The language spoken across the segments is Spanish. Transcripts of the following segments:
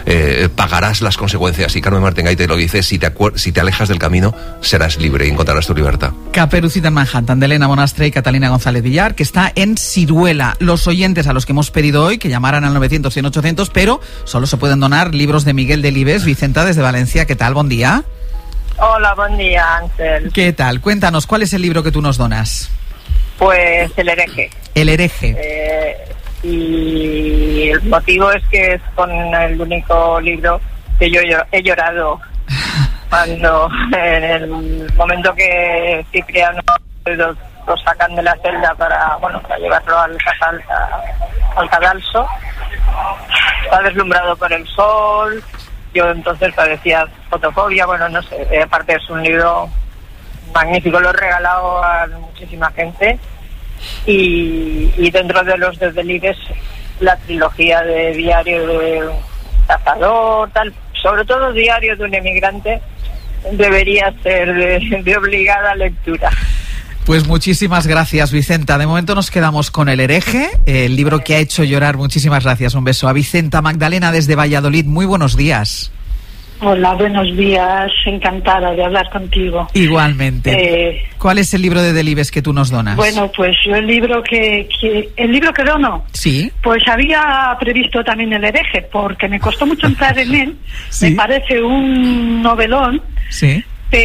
pagarás las consecuencias. Y Carmen Martín Gaite lo dice: si te alejas del camino, serás libre y encontrarás tu libertad. Caperucita en Manhattan, de Elena Bonastre y Catalina González Villar, que está en Siruela. Los oyentes a los que hemos pedido hoy que llamaran al 900 100 800, pero solo se pueden donar libros de Miguel Delibes. Vicenta, desde Valencia, ¿qué tal? Buen día. Hola, buen día, Ángel. ¿Qué tal? Cuéntanos, ¿cuál es el libro que tú nos donas? Pues El hereje. El hereje. Y el motivo es que es con el único libro que yo he llorado cuando en el momento que Cipriano lo sacan de la celda para llevarlo al cadalso. Está deslumbrado por el sol. Yo entonces padecía fotofobia, no sé, aparte es un libro magnífico, lo he regalado a muchísima gente. Y dentro de los de Delibes, la trilogía de Diario de un cazador, sobre todo Diario de un emigrante, debería ser de obligada lectura. Pues muchísimas gracias, Vicenta. De momento nos quedamos con El hereje, el libro que ha hecho llorar. Muchísimas gracias. Un beso a Vicenta. Magdalena, desde Valladolid. Muy buenos días. Hola, buenos días. Encantada de hablar contigo. Igualmente. ¿Cuál es el libro de Delibes que tú nos donas? Bueno, pues yo el libro que dono. Sí. Pues había previsto también El hereje, porque me costó mucho entrar en él. ¿Sí? Me parece un novelón. Sí.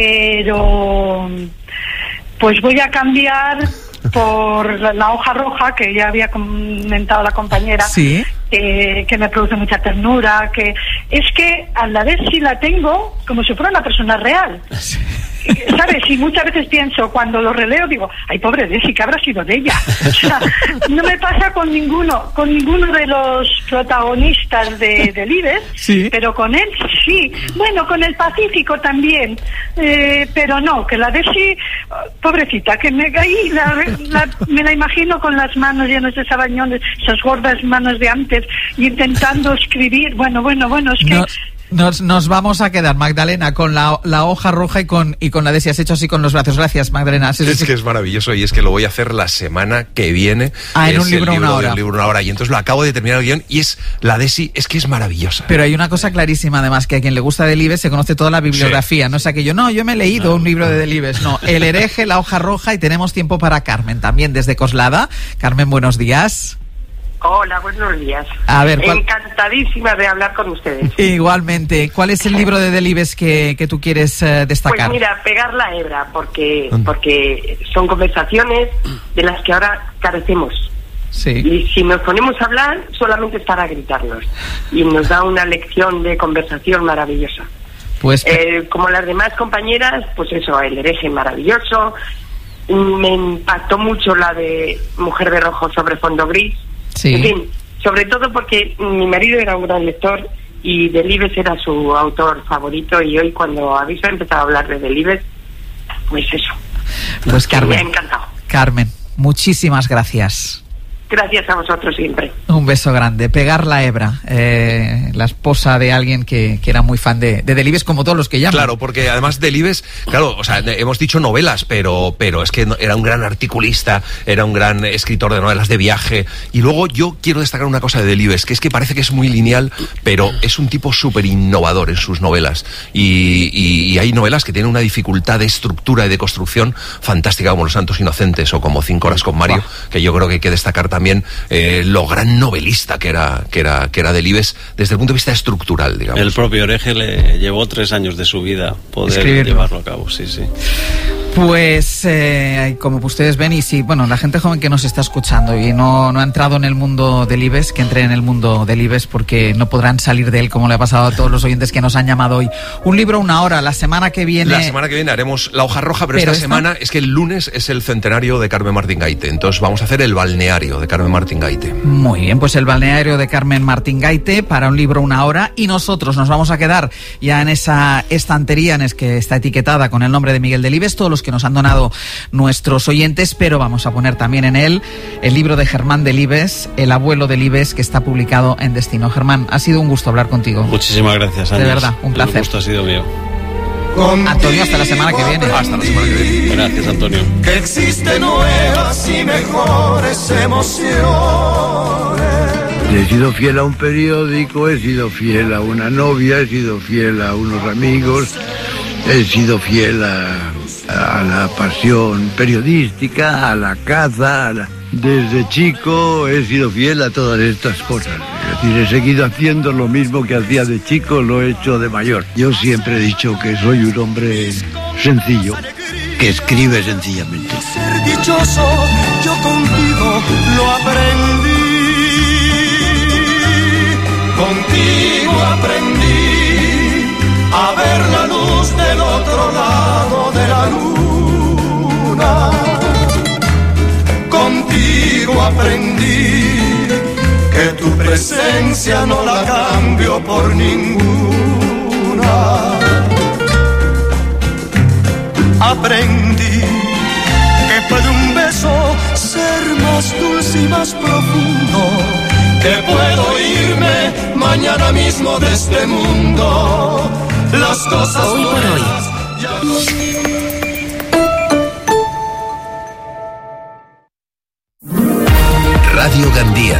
Pero pues voy a cambiar por La hoja roja, que ya había comentado la compañera. Sí. Que me produce mucha ternura, que es que a la vez sí la tengo como si fuera una persona real. Sí. ¿Sabes? Y muchas veces pienso, cuando lo releo, digo, ay, pobre Desi, ¿qué habrá sido de ella? O sea, no me pasa con ninguno de los protagonistas de Delibes, sí. Pero con él sí. Bueno, con el Pacífico también, pero no, que la Desi, pobrecita, que me la imagino con las manos llenas de sabañones, esas gordas manos de antes, y intentando escribir. Bueno, es que... Nos vamos a quedar, Magdalena, con la hoja roja y con la Desi. Has hecho así con los brazos. Gracias, Magdalena. Es que es maravilloso, y es que lo voy a hacer la semana que viene. En un libro una hora. Una hora. Y entonces lo acabo de terminar el guión, y es la Desi, es que es maravillosa. Pero hay una cosa clarísima, además, que a quien le gusta Delibes se conoce toda la bibliografía. Sí. No es aquello, yo me he leído un libro de Delibes. No, El hereje, La hoja roja, y tenemos tiempo para Carmen, también desde Coslada. Carmen, buenos días. Hola, buenos días. A ver, encantadísima de hablar con ustedes. Igualmente. ¿Cuál es el libro de Delibes que tú quieres destacar? Pues mira, Pegar la hebra, porque son conversaciones de las que ahora carecemos. Sí. Y si nos ponemos a hablar, solamente es para gritarnos. Y nos da una lección de conversación maravillosa. Pues como las demás compañeras, pues eso, El hereje maravilloso. Me impactó mucho la de Mujer de rojo sobre fondo gris. Sí. En fin, sobre todo porque mi marido era un gran lector y Delibes era su autor favorito, y hoy cuando habéis empezado a hablar de Delibes, pues eso. Pues Carmen, me ha encantado. Carmen, muchísimas gracias. Gracias a vosotros siempre. Un beso grande. Pegar la hebra, la esposa de alguien que era muy fan de Delibes, como todos los que llaman. Claro, porque además Delibes, claro, o sea, hemos dicho novelas, pero es que era un gran articulista, era un gran escritor de novelas de viaje. Y luego yo quiero destacar una cosa de Delibes, que es que parece que es muy lineal, pero es un tipo súper innovador en sus novelas. Y hay novelas que tienen una dificultad de estructura y de construcción fantástica, como Los Santos Inocentes o como 5 horas con Mario, que yo creo que hay que destacar también lo gran novelista que era Delibes desde el punto de vista estructural, digamos. El propio hereje le llevó 3 años de su vida poder llevarlo a cabo, sí. Pues como ustedes ven, y sí, bueno, la gente joven que nos está escuchando y no ha entrado en el mundo Delibes, que entre en el mundo Delibes, porque no podrán salir de él, como le ha pasado a todos los oyentes que nos han llamado hoy. Un libro, una hora. La semana que viene haremos La hoja roja, pero esta semana es que el lunes es el centenario de Carmen Martín Gaite, entonces vamos a hacer el balneario de Carmen Martín Gaite. Muy bien, pues el balneario de Carmen Martín Gaite para un libro, una hora, y nosotros nos vamos a quedar ya en esa estantería en que está etiquetada con el nombre de Miguel Delibes, todos los que nos han donado nuestros oyentes, pero vamos a poner también en él el libro de Germán Delibes, El abuelo Delibes, que está publicado en Destino. Germán, ha sido un gusto hablar contigo. Muchísimas gracias, Ángeles. De verdad, un placer. El gusto ha sido mío. Antonio, hasta la semana que viene. Hasta la semana que viene. Gracias, Antonio. Que existen nuevas y mejores emociones. He sido fiel a un periódico, he sido fiel a una novia, he sido fiel a unos amigos, he sido fiel a la pasión periodística, a la caza, Desde chico he sido fiel a todas estas cosas. Es decir, he seguido haciendo lo mismo que hacía de chico, lo he hecho de mayor. Yo siempre he dicho que soy un hombre sencillo, que escribe sencillamente. Ser dichoso, yo contigo lo aprendí. Contigo aprendí a ver la luz del otro lado de la luna. Contigo aprendí que tu presencia no la cambio por ninguna. Aprendí que puede un beso ser más dulce y más profundo, que puedo irme mañana mismo de este mundo. Las cosas hoy por hoy. Radio Gandía.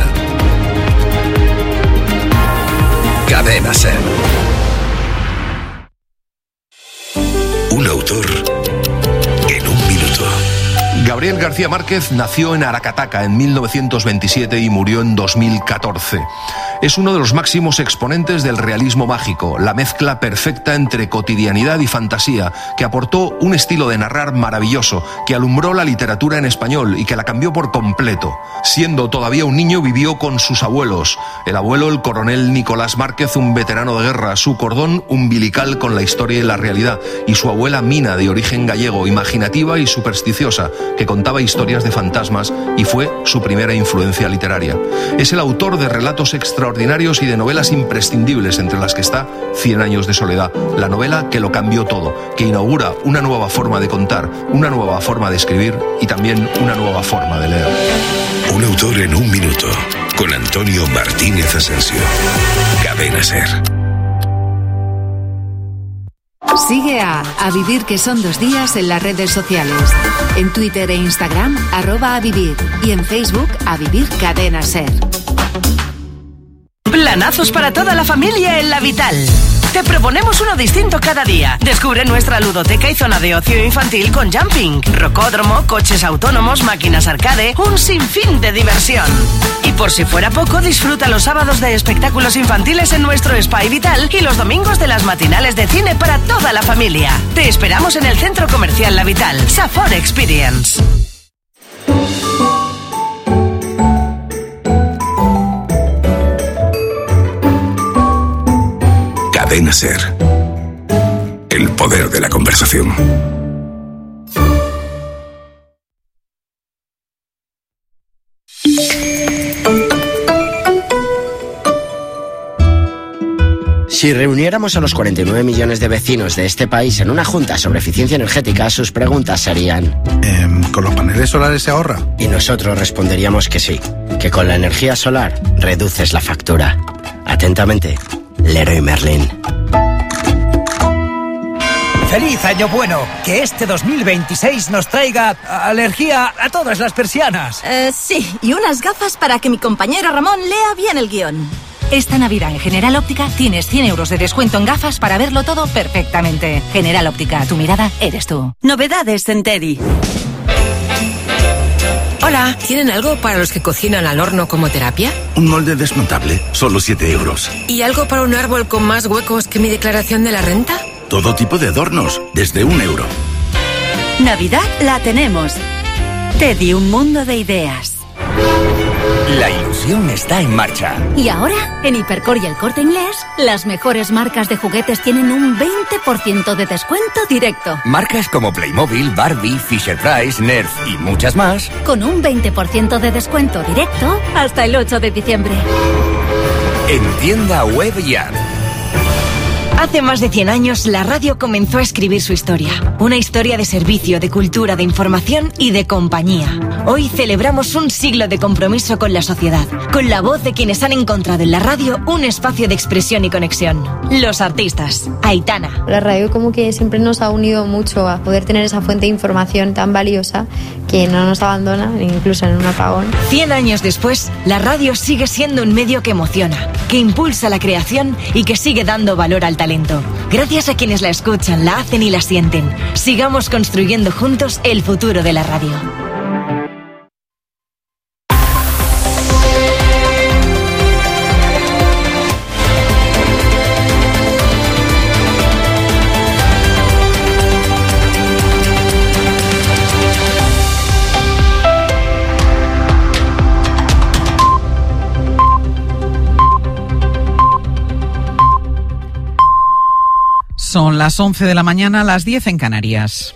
Cadena SER. Un autor en un minuto. Gabriel García Márquez nació en Aracataca en 1927 y murió en 2014. Es uno de los máximos exponentes del realismo mágico, la mezcla perfecta entre cotidianidad y fantasía, que aportó un estilo de narrar maravilloso, que alumbró la literatura en español y que la cambió por completo. Siendo todavía un niño, vivió con sus abuelos. El abuelo, el coronel Nicolás Márquez, un veterano de guerra, su cordón umbilical con la historia y la realidad, y su abuela Mina, de origen gallego, imaginativa y supersticiosa, que contaba historias de fantasmas y fue su primera influencia literaria. Es el autor de relatos extraordinarios y de novelas imprescindibles, entre las que está 100 años de soledad, la novela que lo cambió todo, que inaugura una nueva forma de contar, una nueva forma de escribir y también una nueva forma de leer. Un autor en un minuto, con Antonio Martínez Asensio. Cadena SER. Sigue a Vivir, que son 2 días, en las redes sociales. En Twitter e Instagram, @avivir. Y en Facebook, A Vivir Cadena SER. Planazos para toda la familia en La Vital. Te proponemos uno distinto cada día. Descubre nuestra ludoteca y zona de ocio infantil con jumping, rocódromo, coches autónomos, máquinas arcade, un sinfín de diversión. Y por si fuera poco, disfruta los sábados de espectáculos infantiles en nuestro Spa Vital y los domingos de las matinales de cine para toda la familia. Te esperamos en el Centro Comercial La Vital, Safor Experience. Cadena SER. El poder de la conversación. Si reuniéramos a los 49 millones de vecinos de este país en una junta sobre eficiencia energética, sus preguntas serían... ¿Con los paneles solares se ahorra? Y nosotros responderíamos que sí, que con la energía solar reduces la factura. Atentamente, Leroy Merlin. ¡Feliz Año Bueno! Que este 2026 nos traiga alergia a todas las persianas. Sí, y unas gafas para que mi compañero Ramón lea bien el guión. Esta Navidad en General Óptica tienes 100 euros de descuento en gafas para verlo todo perfectamente. General Óptica, tu mirada eres tú. Novedades en Teddy. Hola, ¿tienen algo para los que cocinan al horno como terapia? Un molde desmontable, solo 7 euros. ¿Y algo para un árbol con más huecos que mi declaración de la renta? Todo tipo de adornos, desde 1 euro. Navidad la tenemos. Teddy, un mundo de ideas. La ilusión está en marcha. Y ahora, en Hipercor y El Corte Inglés, las mejores marcas de juguetes tienen un 20% de descuento directo. Marcas como Playmobil, Barbie, Fisher-Price, Nerf y muchas más. Con un 20% de descuento directo hasta el 8 de diciembre. En tienda web y app. Hace más de 100 años, la radio comenzó a escribir su historia. Una historia de servicio, de cultura, de información y de compañía. Hoy celebramos un siglo de compromiso con la sociedad, con la voz de quienes han encontrado en la radio un espacio de expresión y conexión. Los artistas. Aitana. La radio como que siempre nos ha unido mucho a poder tener esa fuente de información tan valiosa que no nos abandona, incluso en un apagón. 100 años después, la radio sigue siendo un medio que emociona, que impulsa la creación y que sigue dando valor al talento. Gracias a quienes la escuchan, la hacen y la sienten. Sigamos construyendo juntos el futuro de la radio. Son las 11 de la mañana, las 10 en Canarias.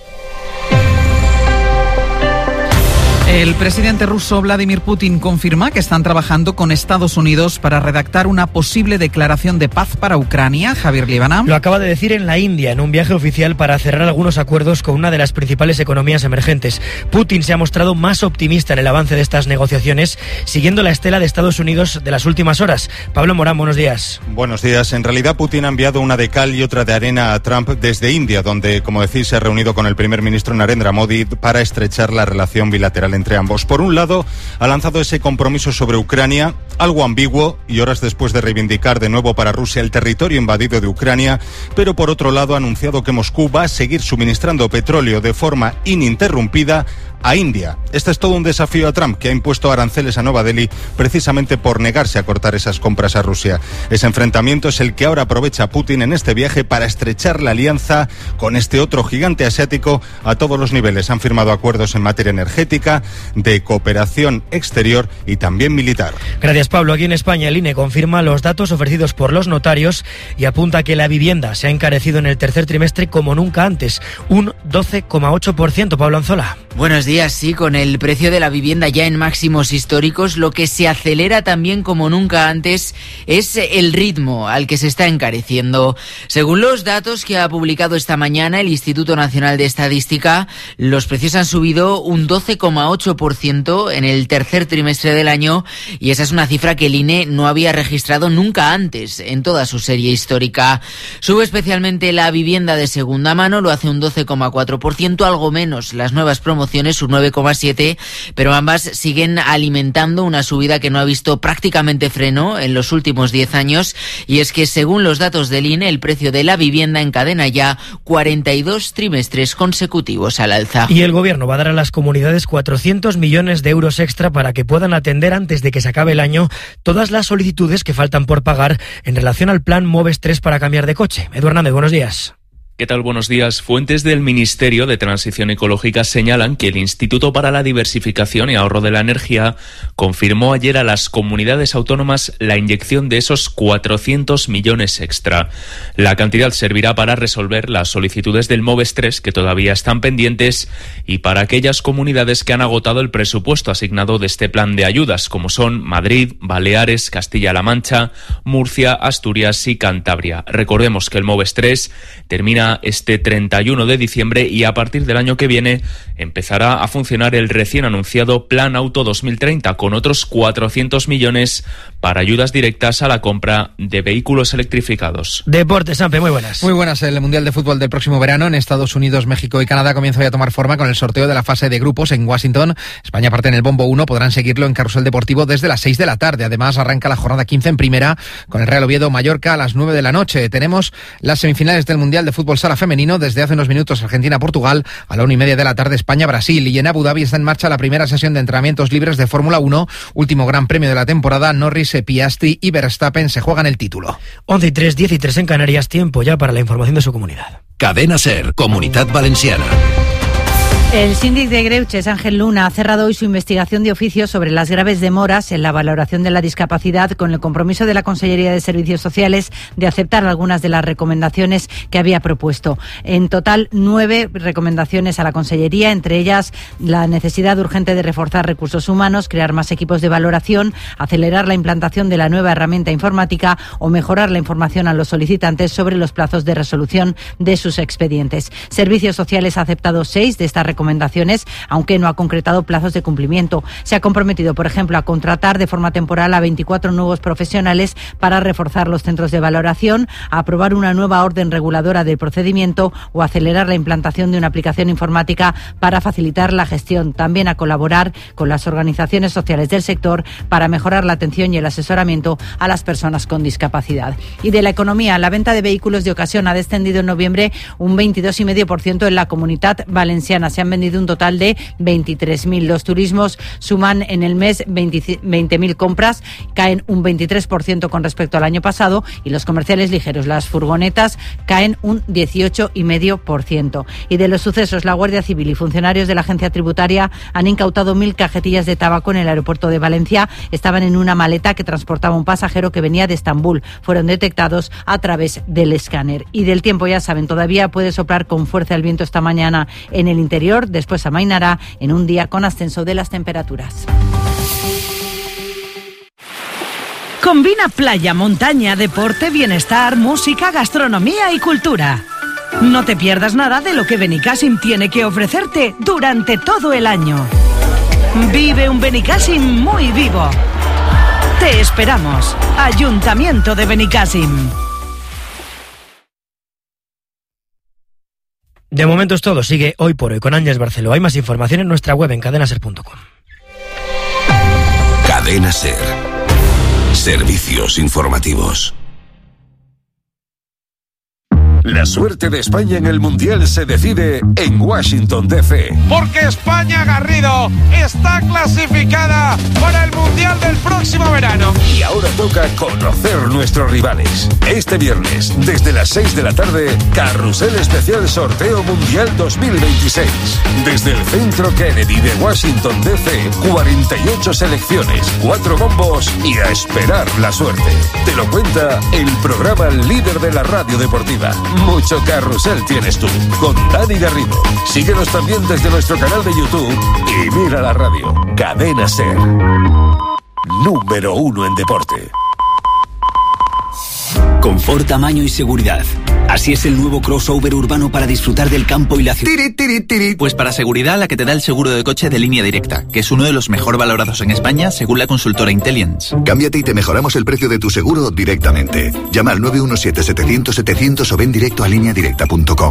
El presidente ruso Vladimir Putin confirma que están trabajando con Estados Unidos para redactar una posible declaración de paz para Ucrania. Javier Líbana. Lo acaba de decir en la India, en un viaje oficial para cerrar algunos acuerdos con una de las principales economías emergentes. Putin se ha mostrado más optimista en el avance de estas negociaciones, siguiendo la estela de Estados Unidos de las últimas horas. Pablo Morán, buenos días. Buenos días. En realidad, Putin ha enviado una de cal y otra de arena a Trump desde India, donde, como decís, se ha reunido con el primer ministro Narendra Modi para estrechar la relación bilateral entre ambos. Por un lado, ha lanzado ese compromiso sobre Ucrania, algo ambiguo, y horas después de reivindicar de nuevo para Rusia el territorio invadido de Ucrania, pero por otro lado ha anunciado que Moscú va a seguir suministrando petróleo de forma ininterrumpida a India. Este es todo un desafío a Trump, que ha impuesto aranceles a Nueva Delhi precisamente por negarse a cortar esas compras a Rusia. Ese enfrentamiento es el que ahora aprovecha Putin en este viaje para estrechar la alianza con este otro gigante asiático a todos los niveles. Han firmado acuerdos en materia energética, de cooperación exterior y también militar. Gracias, Pablo. Aquí en España el INE confirma los datos ofrecidos por los notarios y apunta que la vivienda se ha encarecido en el tercer trimestre como nunca antes, un 12,8%. Pablo Anzola. Buenos días, sí, con el precio de la vivienda ya en máximos históricos, lo que se acelera también como nunca antes es el ritmo al que se está encareciendo. Según los datos que ha publicado esta mañana el Instituto Nacional de Estadística, los precios han subido un 12,8% en el tercer trimestre del año, y esa es una cifra que el INE no había registrado nunca antes en toda su serie histórica. Sube especialmente la vivienda de segunda mano, lo hace un 12,4%, algo menos las nuevas promociones, un 9,7%, pero ambas siguen alimentando una subida que no ha visto prácticamente freno en los últimos 10 años, y es que según los datos del INE, el precio de la vivienda encadena ya 42 trimestres consecutivos al alza. Y el gobierno va a dar a las comunidades 400 millones de euros extra para que puedan atender antes de que se acabe el año todas las solicitudes que faltan por pagar en relación al plan MOVES 3 para cambiar de coche. Edu Hernández, buenos días. ¿Qué tal? Buenos días. Fuentes del Ministerio de Transición Ecológica señalan que el Instituto para la Diversificación y Ahorro de la Energía confirmó ayer a las comunidades autónomas la inyección de esos 400 millones extra. La cantidad servirá para resolver las solicitudes del MOVES 3 que todavía están pendientes y para aquellas comunidades que han agotado el presupuesto asignado de este plan de ayudas, como son Madrid, Baleares, Castilla-La Mancha, Murcia, Asturias y Cantabria. Recordemos que el MOVES 3 termina este 31 de diciembre y a partir del año que viene empezará a funcionar el recién anunciado Plan Auto 2030 con otros 400 millones para ayudas directas a la compra de vehículos electrificados. Deportes, Sampe, muy buenas. Muy buenas. El Mundial de Fútbol del próximo verano en Estados Unidos, México y Canadá comienza hoy a tomar forma con el sorteo de la fase de grupos en Washington. España parte en el bombo 1, podrán seguirlo en Carrusel Deportivo desde las 6 de la tarde. Además, arranca la jornada 15 en primera con el Real Oviedo Mallorca a las 9 de la noche. Tenemos las semifinales del Mundial de Fútbol Sala Femenino. Desde hace unos minutos Argentina-Portugal, a la 1:30 de la tarde España-Brasil, y en Abu Dhabi está en marcha la primera sesión de entrenamientos libres de Fórmula 1, último gran premio de la temporada. Norris, Piastri y Verstappen se juegan el título. 11:03, 10:03 en Canarias, tiempo ya para la información de su comunidad. Cadena SER, Comunitat Valenciana. El síndic de Greuches, Ángel Luna, ha cerrado hoy su investigación de oficio sobre las graves demoras en la valoración de la discapacidad, con el compromiso de la Consellería de Servicios Sociales de aceptar algunas de las recomendaciones que había propuesto. En total, 9 recomendaciones a la Consellería, entre ellas la necesidad urgente de reforzar recursos humanos, crear más equipos de valoración, acelerar la implantación de la nueva herramienta informática o mejorar la información a los solicitantes sobre los plazos de resolución de sus expedientes. Servicios Sociales ha aceptado 6 de estas recomendaciones recomendaciones, aunque no ha concretado plazos de cumplimiento. Se ha comprometido, por ejemplo, a contratar de forma temporal a 24 nuevos profesionales para reforzar los centros de valoración, a aprobar una nueva orden reguladora del procedimiento o acelerar la implantación de una aplicación informática para facilitar la gestión. También a colaborar con las organizaciones sociales del sector para mejorar la atención y el asesoramiento a las personas con discapacidad. Y de la economía, la venta de vehículos de ocasión ha descendido en noviembre un 22,5% en la Comunitat Valenciana. Se han vendido un total de 23.000. Los turismos suman en el mes 20.000 compras, caen un 23% con respecto al año pasado, y los comerciales ligeros, las furgonetas, caen un 18,5%. Y de los sucesos, la Guardia Civil y funcionarios de la Agencia Tributaria han incautado 1.000 cajetillas de tabaco en el aeropuerto de Valencia. Estaban en una maleta que transportaba un pasajero que venía de Estambul. Fueron detectados a través del escáner. Y del tiempo, ya saben, todavía puede soplar con fuerza el viento esta mañana en el interior, después amainará en un día con ascenso de las temperaturas. Combina playa, montaña, deporte, bienestar, música, gastronomía y cultura. No te pierdas nada de lo que Benicassim tiene que ofrecerte durante todo el año. Vive un Benicassim muy vivo. Te esperamos. Ayuntamiento de Benicassim. De momento es todo. Sigue Hoy por Hoy con Ángeles Barceló. Hay más información en nuestra web en cadenaser.com. Cadena Ser. Servicios informativos. La suerte de España en el Mundial se decide en Washington, D.C. Porque España, Garrido, está clasificada para el Mundial del próximo verano. Y ahora toca conocer nuestros rivales. Este viernes, desde las 6 de la tarde, Carrusel Especial Sorteo Mundial 2026. Desde el Centro Kennedy de Washington, D.C., 48 selecciones, 4 bombos y a esperar la suerte. Te lo cuenta el programa líder de la radio deportiva. Mucho carrusel tienes tú, con Dani Garrido. Síguenos también desde nuestro canal de YouTube y mira la radio. Cadena Ser. Número 1 en deporte. Confort, tamaño y seguridad. Así es el nuevo crossover urbano para disfrutar del campo y la ciudad. Pues para seguridad, la que te da el seguro de coche de Línea Directa, que es uno de los mejor valorados en España según la consultora Intelliance. Cámbiate y te mejoramos el precio de tu seguro directamente. Llama al 917-700-700 o ven directo a lineadirecta.com.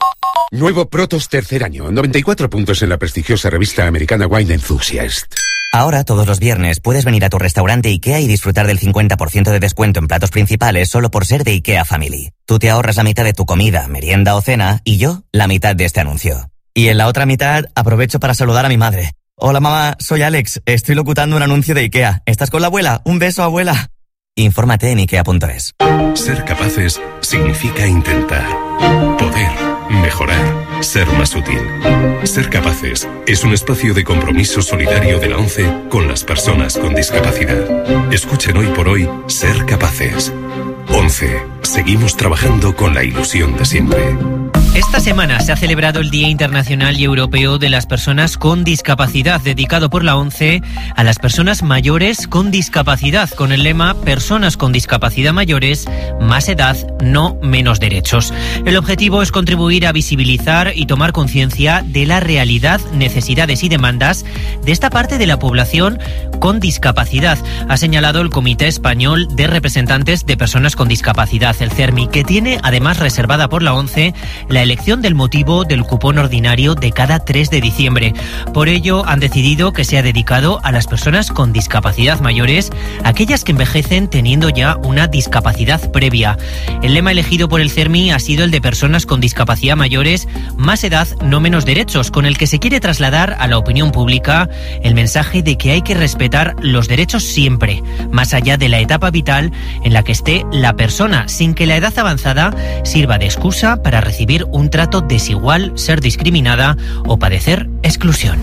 Nuevo Protos tercer año, 94 puntos en la prestigiosa revista americana Wine Enthusiast. Ahora, todos los viernes, puedes venir a tu restaurante IKEA y disfrutar del 50% de descuento en platos principales solo por ser de IKEA Family. Tú te ahorras la mitad de tu comida, merienda o cena y yo la mitad de este anuncio. Y en la otra mitad aprovecho para saludar a mi madre. Hola mamá, soy Alex, estoy locutando un anuncio de IKEA. ¿Estás con la abuela? Un beso, abuela. Infórmate en ikea.es. Ser capaces significa intentar, poder, mejorar, ser más útil. Ser capaces es un espacio de compromiso solidario de la ONCE con las personas con discapacidad. Escuchen Hoy por Hoy Ser Capaces. ONCE. Seguimos trabajando con la ilusión de siempre. Esta semana se ha celebrado el Día Internacional y Europeo de las Personas con Discapacidad, dedicado por la ONCE a las personas mayores con discapacidad, con el lema Personas con discapacidad mayores, más edad, no menos derechos. El objetivo es contribuir a visibilizar y tomar conciencia de la realidad, necesidades y demandas de esta parte de la población con discapacidad, ha señalado el Comité Español de Representantes de Personas con Discapacidad, el CERMI, que tiene además reservada por la ONCE la elección del motivo del cupón ordinario de cada 3 de diciembre. Por ello, han decidido que sea dedicado a las personas con discapacidad mayores, aquellas que envejecen teniendo ya una discapacidad previa. El lema elegido por el CERMI ha sido el de personas con discapacidad mayores, más edad, no menos derechos, con el que se quiere trasladar a la opinión pública el mensaje de que hay que respetar los derechos siempre, más allá de la etapa vital en la que esté la persona, sin que la edad avanzada sirva de excusa para recibir un trato desigual, ser discriminada o padecer exclusión.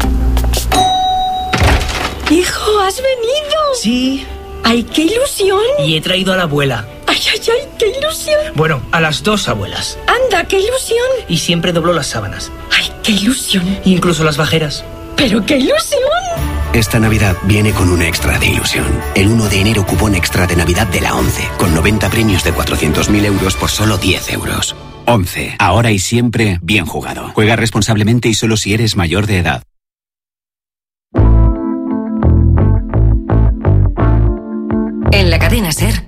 Hijo, ¿has venido? Sí. ¡Ay, qué ilusión! Y he traído a la abuela. ¡Ay, ay, ay, qué ilusión! Bueno, a las 2 abuelas. ¡Anda, qué ilusión! Y siempre doblo las sábanas. ¡Ay, qué ilusión! Incluso las bajeras. ¡Pero qué ilusión! Esta Navidad viene con un extra de ilusión. El 1 de enero cupón extra de Navidad de la ONCE, con 90 premios de 400.000 euros por solo 10 euros. 11. Ahora y siempre, bien jugado. Juega responsablemente y solo si eres mayor de edad. En la cadena SER.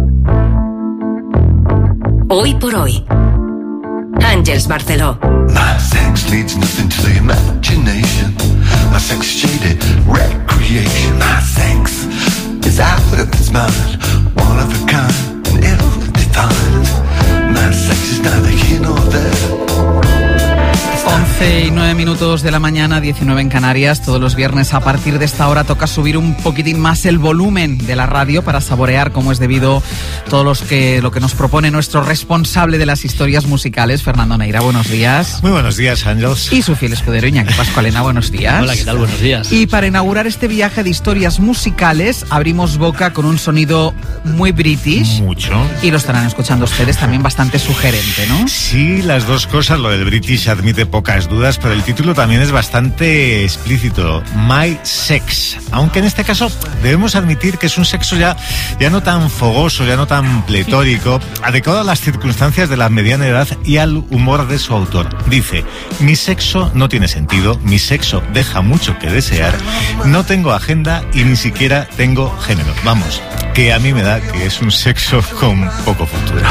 Hoy por hoy. Àngels Barceló. My sex leads nothing to the imagination. My sex shaded recreation. My sex is out of its mind. One of a kind and ill-defined. My sex is neither here nor there. 11:09 de la mañana, 19 en Canarias. Todos los viernes a partir de esta hora toca subir un poquitín más el volumen de la radio para saborear como es debido todo lo que nos propone nuestro responsable de las historias musicales, Fernando Neira. Buenos días. Muy buenos días, Ángels. Y su fiel escudero Iñaki Pascualena. Buenos días. Hola, ¿qué tal? Buenos días. Y para inaugurar este viaje de historias musicales abrimos boca con un sonido muy british. Mucho. Y lo estarán escuchando ustedes también bastante sugerente, ¿no? Sí, las dos cosas. Lo del british admite pocas dudas, pero el título también es bastante explícito. My Sex. Aunque en este caso debemos admitir que es un sexo ya no tan fogoso, ya no tan pletórico, adecuado a las circunstancias de la mediana edad y al humor de su autor. Dice: mi sexo no tiene sentido, mi sexo deja mucho que desear, no tengo agenda y ni siquiera tengo género. Vamos, que a mí me da que es un sexo con poco futuro.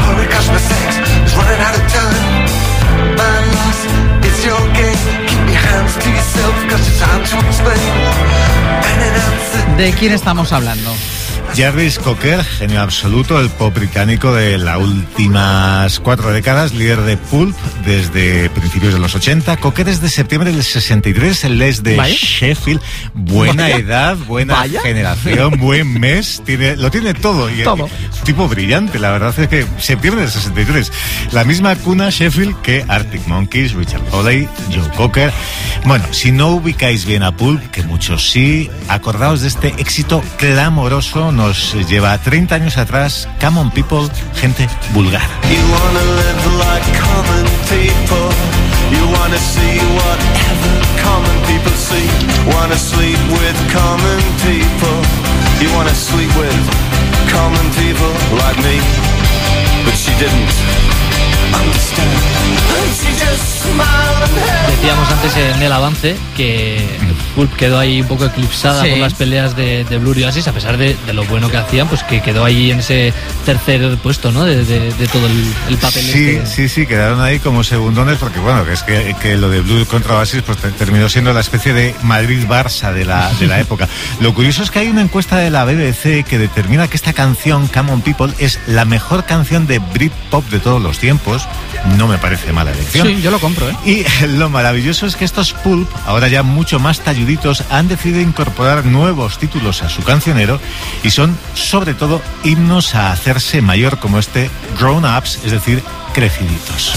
¿De quién estamos hablando? Jarvis Cocker, genio absoluto del pop británico de las últimas 4 décadas, líder de Pulp desde principios de los 80. Cocker es de septiembre del 63, él es de Sheffield. Buena edad, buena generación, buen mes, lo tiene todo. Y todo. Tipo brillante, la verdad es que septiembre del 63. La misma cuna Sheffield que Arctic Monkeys, Richard Hawley, Joe Cocker. Bueno, si no ubicáis bien a Pulp, que muchos sí, acordaos de este éxito clamoroso. Nos lleva 30 años atrás. Come on people, gente vulgar. You wanna live like common people. You wanna see whatever common people see. Wanna sleep with common people. You wanna sleep with common people like me. But she didn't understand. She just smiled and held. Decíamos antes en el avance que Pulp quedó ahí un poco eclipsada por las peleas de Blur y Oasis, a pesar de lo bueno que hacían, pues que quedó ahí en ese tercer puesto, ¿no? De todo el papel. Sí, quedaron ahí como segundones, porque bueno, que es que lo de Blur contra Oasis pues terminó siendo la especie de Madrid-Barça de la época. Lo curioso es que hay una encuesta de la BBC que determina que esta canción, Come on People, es la mejor canción de Britpop de todos los tiempos. No me parece mala elección. Sí, yo lo compro, ¿eh? Y lo maravilloso es que estos Pulp, ahora ya mucho más talluditos, han decidido incorporar nuevos títulos a su cancionero y son, sobre todo, himnos a hacerse mayor, como este Grown Ups, es decir, creciditos.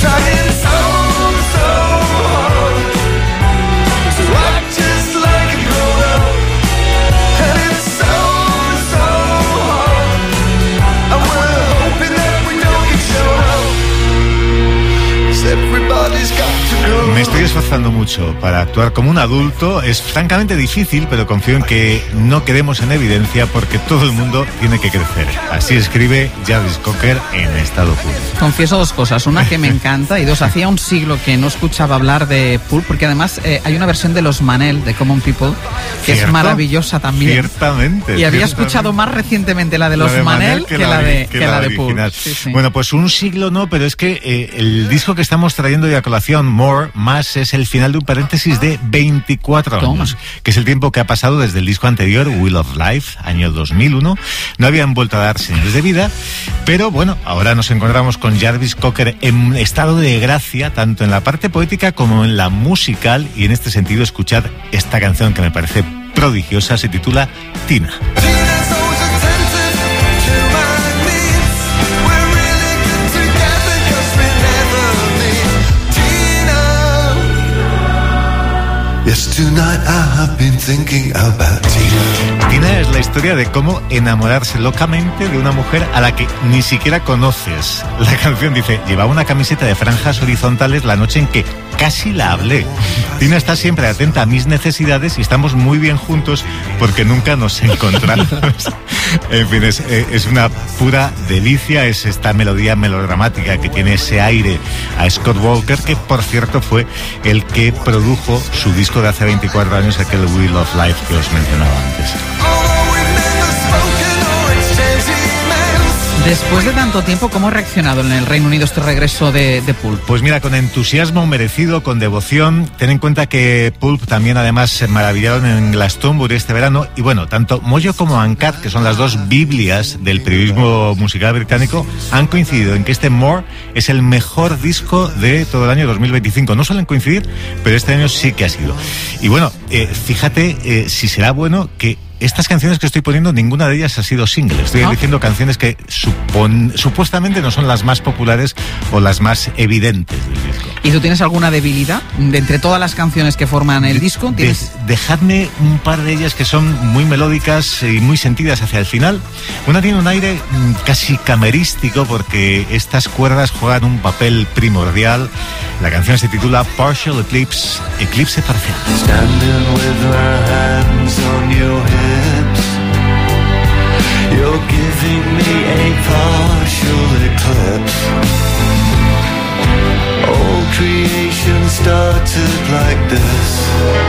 Me estoy esforzando mucho para actuar como un adulto. Es francamente difícil, pero confío en que no quedemos en evidencia porque todo el mundo tiene que crecer. Así escribe Jarvis Cocker en Estado Puro. Confieso dos cosas. Una, que me encanta, y dos, hacía un siglo que no escuchaba hablar de Pulp, porque además hay una versión de Los Manel, de Common People, que es maravillosa también. Ciertamente. Y había escuchado más recientemente la de Los Manel que la de Pulp. Sí. Bueno, pues un siglo no, pero es que el disco que estamos trayendo de a colación, More, más, es el final de un paréntesis de 24 años, que es el tiempo que ha pasado desde el disco anterior, Wheel of Life, año 2001. No habían vuelto a dar señales de vida, pero bueno, ahora nos encontramos con Jarvis Cocker en estado de gracia, tanto en la parte poética como en la musical, y en este sentido escuchad esta canción que me parece prodigiosa, se titula Tina. Yes, tonight I have been thinking about Tina. Tina es la historia de cómo enamorarse locamente de una mujer a la que ni siquiera conoces. La canción dice, llevaba una camiseta de franjas horizontales la noche en que casi la hablé. Tina está siempre atenta a mis necesidades y estamos muy bien juntos porque nunca nos encontramos. En fin, es una pura delicia, es esta melodía melodramática que tiene ese aire a Scott Walker, que por cierto fue el que produjo su disco de hace 24 años, aquel Wheel of Life que os mencionaba antes. Después de tanto tiempo, ¿cómo ha reaccionado en el Reino Unido este regreso de Pulp? Pues mira, con entusiasmo merecido, con devoción. Ten en cuenta que Pulp también además se maravillaron en Glastonbury este verano. Y bueno, tanto Mojo como Uncut, que son las dos biblias del periodismo musical británico, han coincidido en que este More es el mejor disco de todo el año 2025. No suelen coincidir, pero este año sí que ha sido. Y bueno, fíjate si será bueno que estas canciones que estoy poniendo, ninguna de ellas ha sido single. Estoy diciendo canciones que supuestamente no son las más populares o las más evidentes del disco. ¿Y tú tienes alguna debilidad de entre todas las canciones que forman el disco? Dejadme un par de ellas que son muy melódicas y muy sentidas hacia el final. Una tiene un aire casi camerístico porque estas cuerdas juegan un papel primordial. La canción se titula Partial Eclipse, Eclipse Parcial. Standing with my hands on your hips, you're giving me a partial eclipse. All creation started like this.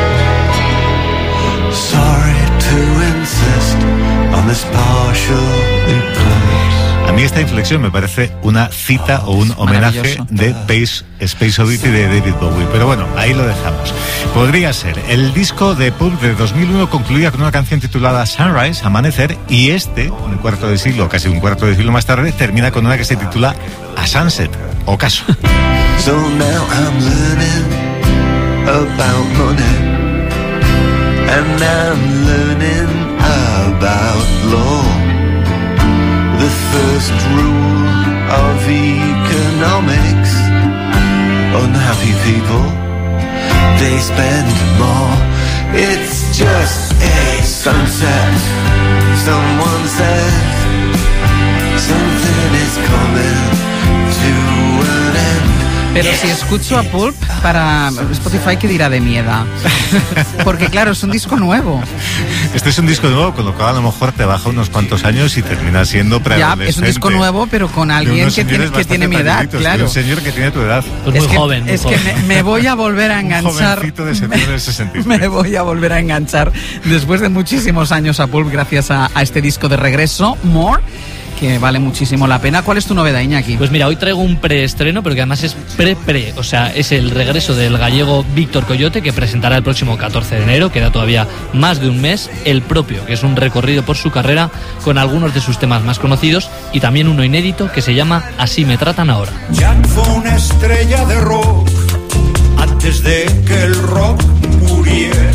Sorry to insist on this partial eclipse. A mí esta inflexión me parece una cita o un homenaje de Space Oddity de David Bowie. Pero bueno, ahí lo dejamos. Podría ser. El disco de Pulp de 2001 concluía con una canción titulada Sunrise, Amanecer, y un cuarto de siglo, casi un cuarto de siglo más tarde, termina con una que se titula A Sunset, Ocaso. So now I'm learning about money, and I'm learning about law. The first rule of economics: unhappy people, they spend more. It's just a sunset. Someone said something is coming to an end. Pero si escucho a Pulp para Spotify, ¿qué dirá de Mieda? Porque claro, es un disco nuevo. Este es un disco nuevo, con lo cual a lo mejor te baja unos cuantos años y termina siendo preadolescente. Ya, es un disco nuevo, pero con alguien que tiene mi edad, claro. Un señor que tiene tu edad. Pues muy joven. Es que me voy a volver a enganchar. Un jovencito de 63. Me voy a volver a enganchar después de muchísimos años a Pulp gracias a este disco de regreso, More, que vale muchísimo la pena. ¿Cuál es tu novedad, Iñaki? Pues mira, hoy traigo un preestreno, pero que además es pre-pre, o sea, es el regreso del gallego Víctor Coyote, que presentará el próximo 14 de enero, queda todavía más de un mes, El Propio, que es un recorrido por su carrera con algunos de sus temas más conocidos, y también uno inédito que se llama Así me tratan ahora. Jack fue una estrella de rock antes de que el rock muriera,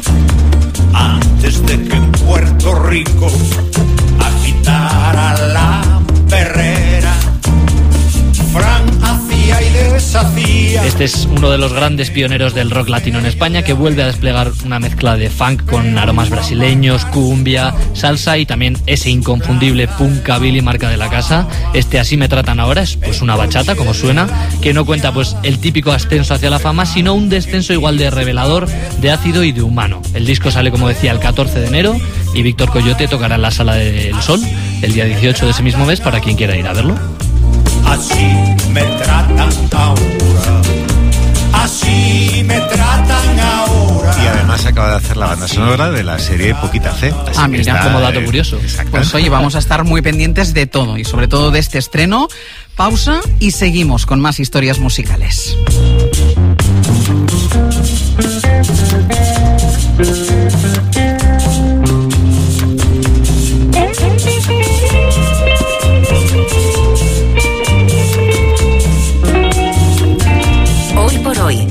antes de que en Puerto Rico agitara la perrera. Fran hacía y deshacía. Este es uno de los grandes pioneros del rock latino en España, que vuelve a desplegar una mezcla de funk con aromas brasileños, cumbia, salsa y también ese inconfundible punkabilly marca de la casa. Este Así me tratan ahora es pues una bachata, como suena, que no cuenta pues el típico ascenso hacia la fama, sino un descenso igual de revelador, de ácido y de humano. El disco sale, como decía, el 14 de enero y Víctor Coyote tocará en la Sala del Sol el día 18 de ese mismo mes para quien quiera ir a verlo. Así me tratan ahora, así me tratan ahora. Y además acaba de hacer la banda sonora de la serie Poquita Fe. Mira, está, como dato curioso. Pues oye, vamos a estar muy pendientes de todo y sobre todo de este estreno. Pausa y seguimos con más historias musicales. Hoy por hoy.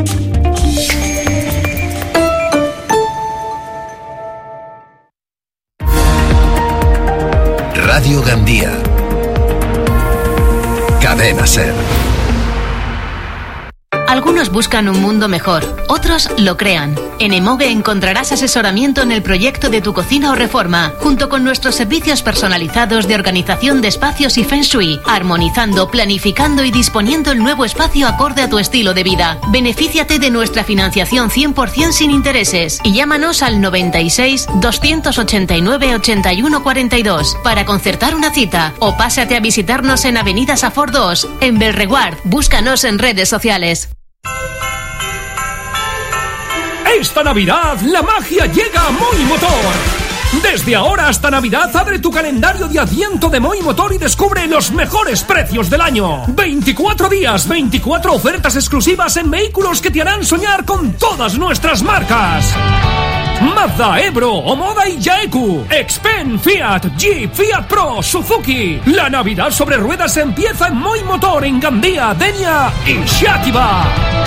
Radio Gandía. Cadena Ser. Algunos buscan un mundo mejor, otros lo crean. En Emoge encontrarás asesoramiento en el proyecto de tu cocina o reforma, junto con nuestros servicios personalizados de organización de espacios y Feng Shui, armonizando, planificando y disponiendo el nuevo espacio acorde a tu estilo de vida. Benefíciate de nuestra financiación 100% sin intereses y llámanos al 96 289 81 42 para concertar una cita, o pásate a visitarnos en Avenida Safor 2, en Belreguard. Búscanos en redes sociales. Esta Navidad la magia llega a Moi Motor. Desde ahora hasta Navidad abre tu calendario de Adviento de Moi Motor y descubre los mejores precios del año. 24 días, 24 ofertas exclusivas en vehículos que te harán soñar con todas nuestras marcas. Mazda, Ebro, Omoda y Yaeku, Xpen, Fiat, Jeep, Fiat Pro, Suzuki. La Navidad sobre ruedas empieza en Moi Motor, en Gandía, Denia y Xàtiva.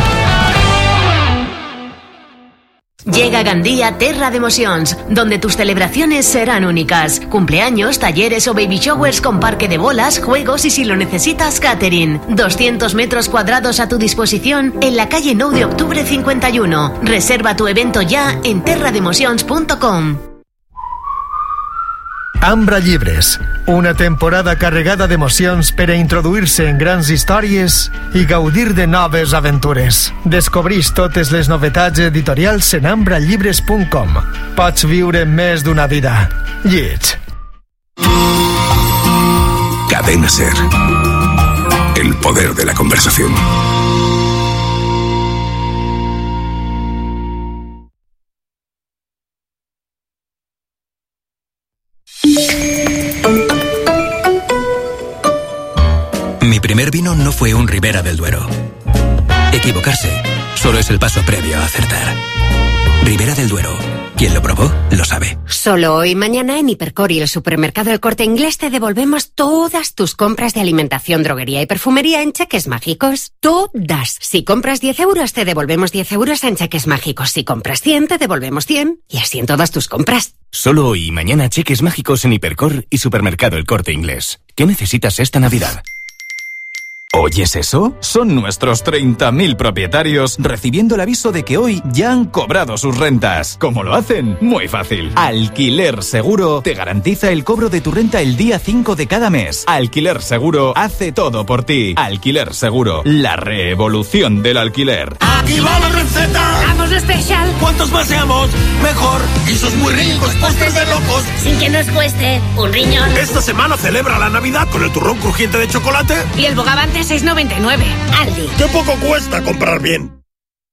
Llega Gandía Terra de Emocions, donde tus celebraciones serán únicas. Cumpleaños, talleres o baby showers con parque de bolas, juegos y, si lo necesitas, catering. 200 metros cuadrados a tu disposición en la calle 9 de octubre 51. Reserva tu evento ya en terrademocions.com. Ambra Llibres, una temporada carregada d'emocions per a introduir-se en grans històries i gaudir de noves aventures. Descobreix totes les novetats editorials en ambrallibres.com. Pots viure més d'una vida. Lleig. Cadena SER. El poder de la conversación. Mi primer vino no fue un Ribera del Duero. Equivocarse solo es el paso previo a acertar. Ribera del Duero. Quien lo probó, lo sabe. Solo hoy y mañana en Hipercor y el supermercado El Corte Inglés te devolvemos todas tus compras de alimentación, droguería y perfumería en cheques mágicos. Todas. Si compras 10 euros, te devolvemos 10 euros en cheques mágicos. Si compras 100, te devolvemos 100. Y así en todas tus compras. Solo hoy y mañana cheques mágicos en Hipercor y supermercado El Corte Inglés. ¿Qué necesitas esta Navidad? ¿Oyes eso? Son nuestros 30.000 propietarios recibiendo el aviso de que hoy ya han cobrado sus rentas. ¿Cómo lo hacen? Muy fácil. Alquiler Seguro te garantiza el cobro de tu renta el día 5 de cada mes. Alquiler Seguro hace todo por ti. Alquiler Seguro, la revolución del alquiler. ¡Aquí va la receta! ¡Vamos especial! ¡Cuantos más seamos, mejor! ¡Guisos muy ricos, postres de locos! Sin que nos cueste un riñón. Esta semana celebra la Navidad con el turrón crujiente de chocolate y el bogavante 6,99. Aldi. ¡Qué poco cuesta comprar bien!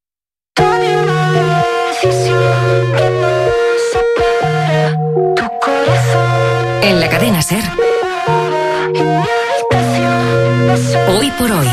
En la cadena SER. Hoy por hoy.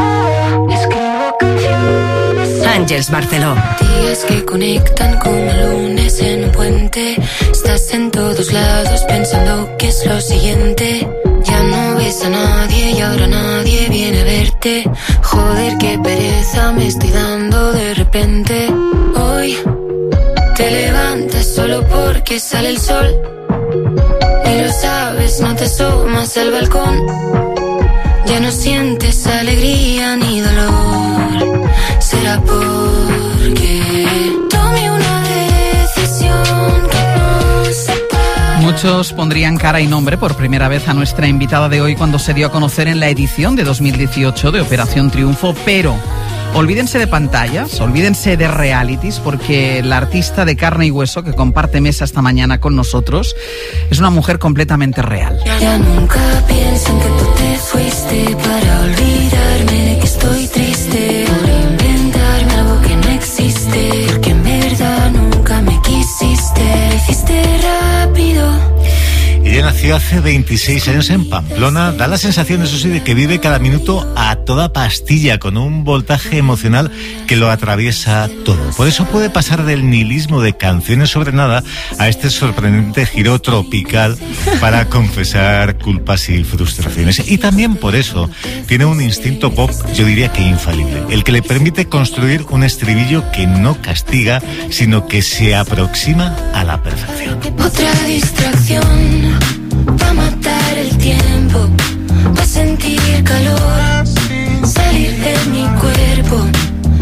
Ángeles Barceló. Días que conectan como lunes en un puente. Estás en todos lados pensando qué es lo siguiente. Ya no ves a nadie y ahora nadie viene a verte. Joder, qué pereza me estoy dando de repente. Hoy te levantas solo porque sale el sol. Y lo sabes, no te asomas al balcón. Ya no sientes alegría ni dolor. Será porque tomé una decisión que no sepa. Muchos pondrían cara y nombre por primera vez a nuestra invitada de hoy cuando se dio a conocer en la edición de 2018 de Operación Triunfo, pero olvídense de pantallas, olvídense de realities, porque la artista de carne y hueso que comparte mesa esta mañana con nosotros es una mujer completamente real. Ya nunca piensen que tú te fuiste para olvidarme de que estoy triste, por inventarme algo que no existe, porque en verdad nunca me quisiste, lo hiciste rápido. Ella nació hace 26 años en Pamplona. Da la sensación, eso sí, de que vive cada minuto a toda pastilla, con un voltaje emocional que lo atraviesa todo. Por eso puede pasar del nihilismo de canciones sobre nada a este sorprendente giro tropical para confesar culpas y frustraciones. Y también por eso tiene un instinto pop, yo diría que infalible, el que le permite construir un estribillo que no castiga, sino que se aproxima a la perfección. Otra distracción va a matar el tiempo, va a sentir calor salir de mi cuerpo,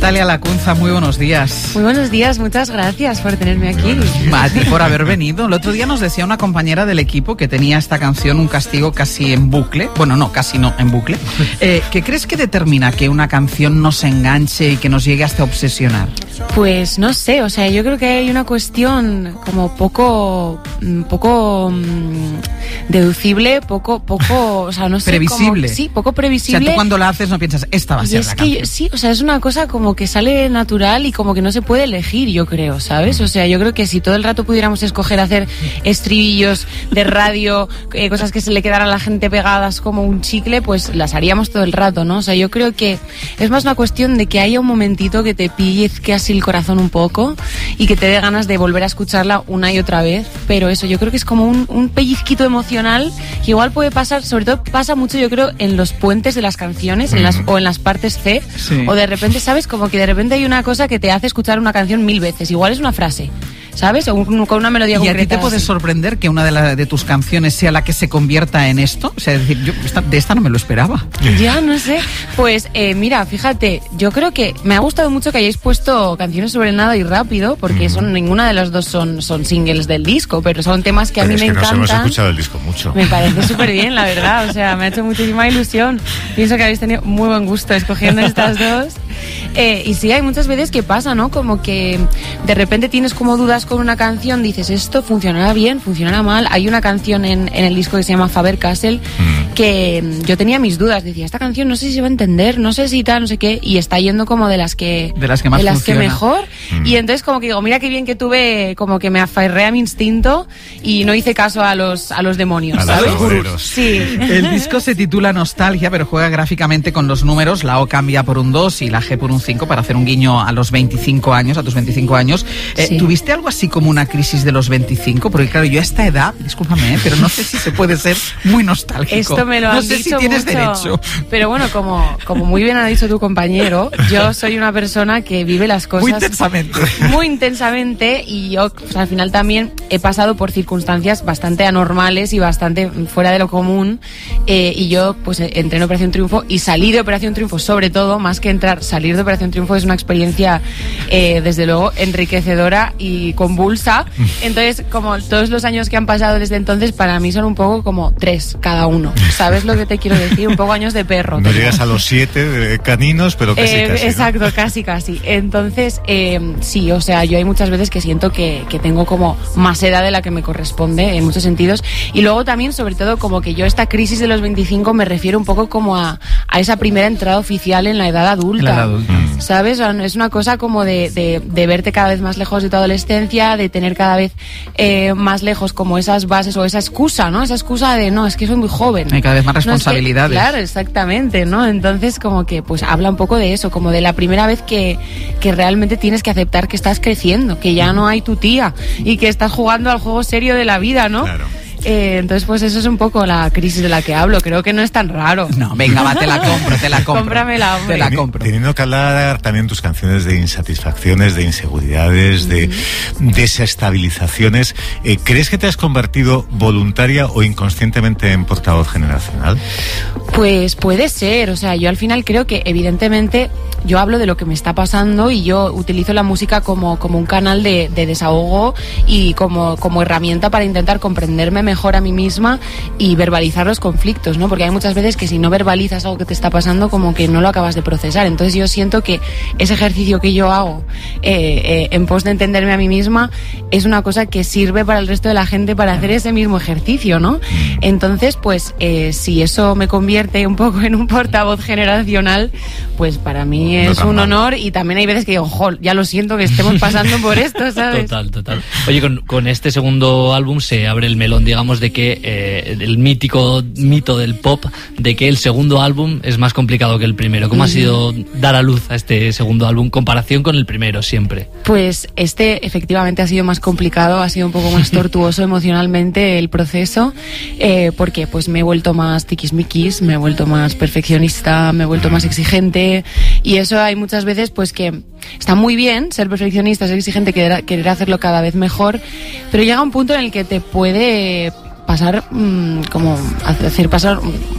Natalia Lacunza, muy buenos días. Muy buenos días, muchas gracias por tenerme aquí. A ti por haber venido. El otro día nos decía una compañera del equipo que tenía esta canción un castigo casi en bucle. Bueno, no, casi no, en bucle. ¿Qué crees que determina que una canción nos enganche y que nos llegue hasta obsesionar? Pues no sé, o sea, yo creo que hay una cuestión como poco deducible, poco, o sea, no sé. Previsible. Sí, poco previsible. O sea, tú cuando la haces no piensas, esta va a ser la canción. Sí, o sea, es una cosa como que sale natural y como que no se puede elegir, yo creo, ¿sabes? O sea, yo creo que si todo el rato pudiéramos escoger hacer estribillos de radio, cosas que se le quedaran a la gente pegadas como un chicle, pues las haríamos todo el rato, ¿no? O sea, yo creo que es más una cuestión de que haya un momentito que te pellizque así el corazón un poco y que te dé ganas de volver a escucharla una y otra vez, pero eso, yo creo que es como un pellizquito emocional que igual puede pasar, sobre todo pasa mucho, yo creo, en los puentes de las canciones, o en las partes C, sí. O de repente, ¿sabes? Como que de repente hay una cosa que te hace escuchar una canción 1000 veces, igual es una frase, ¿sabes? O con una melodía concreta. ¿Y a ti te puede sorprender que una de tus canciones sea la que se convierta en esto? O sea, es decir, yo de esta no me lo esperaba. Ya, no sé. Pues mira, fíjate, yo creo que me ha gustado mucho que hayáis puesto Canciones sobre nada y Rápido, porque ninguna de las dos son singles del disco, pero son temas que a mí me encantan. Nos hemos escuchado el disco mucho. Me parece súper bien, la verdad. O sea, me ha hecho muchísima ilusión. Pienso que habéis tenido muy buen gusto escogiendo estas dos. Y sí, hay muchas veces que pasa, ¿no? Como que de repente tienes como dudas con una canción, dices, esto funcionará bien, funcionará mal. Hay una canción en el disco que se llama Faber-Castell que yo tenía mis dudas, decía, esta canción no sé si se va a entender, no sé si tal, no sé qué, y está yendo como de las que mejor. Y entonces como que digo, mira qué bien que tuve, como que me aferré a mi instinto y no hice caso a los demonios, ¿sabes? Sí. El disco se titula Nostalgia, pero juega gráficamente con los números, la O cambia por un 2 y la G por un 5 para hacer un guiño a los 25 años, a tus 25 años. Sí. ¿Tuviste algo así como una crisis de los 25? Porque claro, yo a esta edad, discúlpame, pero no sé si se puede ser muy nostálgico. Esto me lo han dicho no sé si tienes mucho, derecho. Pero bueno, como muy bien ha dicho tu compañero, yo soy una persona que vive las cosas muy intensamente y yo pues, al final también he pasado por circunstancias bastante anormales y bastante fuera de lo común, y yo pues entré en Operación Triunfo y salí de Operación Triunfo, sobre todo, más que entrar, salir de Operación Triunfo es una experiencia desde luego enriquecedora y convulsa. Entonces, como todos los años que han pasado desde entonces, para mí son un poco como 3 cada uno. ¿Sabes lo que te quiero decir? Un poco años de perro. No llegas a los 7 caninos, pero casi. Exacto, ¿no? casi. Entonces, sí, o sea, yo hay muchas veces que siento que tengo como más edad de la que me corresponde en muchos sentidos. Y luego también, sobre todo, como que yo esta crisis de los 25 me refiero un poco como a esa primera entrada oficial en la edad adulta. ¿Sabes? Es una cosa como de verte cada vez más lejos de tu adolescencia, de tener cada vez más lejos como esas bases o esa excusa, ¿no? Esa excusa de, no, es que soy muy joven. Hay cada vez más responsabilidades. Claro, exactamente, ¿no? Entonces como que pues habla un poco de eso, como de la primera vez que realmente tienes que aceptar que estás creciendo, que ya no hay tu tía y que estás jugando al juego serio de la vida, ¿no? Claro. Entonces pues eso es un poco la crisis de la que hablo. Creo que no es tan raro. No, venga, va, te la compro. Cómpramela, hombre. Te la compro. Teniendo que hablar también tus canciones de insatisfacciones, de inseguridades, de desestabilizaciones, ¿crees que te has convertido voluntaria o inconscientemente en portavoz generacional? Pues puede ser, o sea, yo al final creo que evidentemente yo hablo de lo que me está pasando y yo utilizo la música como un canal de desahogo y como herramienta para intentar comprenderme mejor a mí misma y verbalizar los conflictos, ¿no? Porque hay muchas veces que si no verbalizas algo que te está pasando, como que no lo acabas de procesar. Entonces yo siento que ese ejercicio que yo hago en pos de entenderme a mí misma es una cosa que sirve para el resto de la gente para hacer ese mismo ejercicio, ¿no? Entonces, pues si eso me convierte un poco en un portavoz generacional, pues para mí es un honor, y también hay veces que digo, jo, ya lo siento que estemos pasando por esto, ¿sabes? Total. Oye, con este segundo álbum se abre el melón, digamos, de que el mítico mito del pop, de que el segundo álbum es más complicado que el primero. ¿Cómo ha sido dar a luz a este segundo álbum en comparación con el primero siempre? Pues este efectivamente ha sido más complicado, ha sido un poco más tortuoso emocionalmente el proceso, porque pues me he vuelto más tiquismiquis, me he vuelto más perfeccionista, me he vuelto más exigente, y eso hay muchas veces pues que está muy bien ser perfeccionista, ser exigente, querer hacerlo cada vez mejor, pero llega un punto en el que te puede pasar como hacer pasar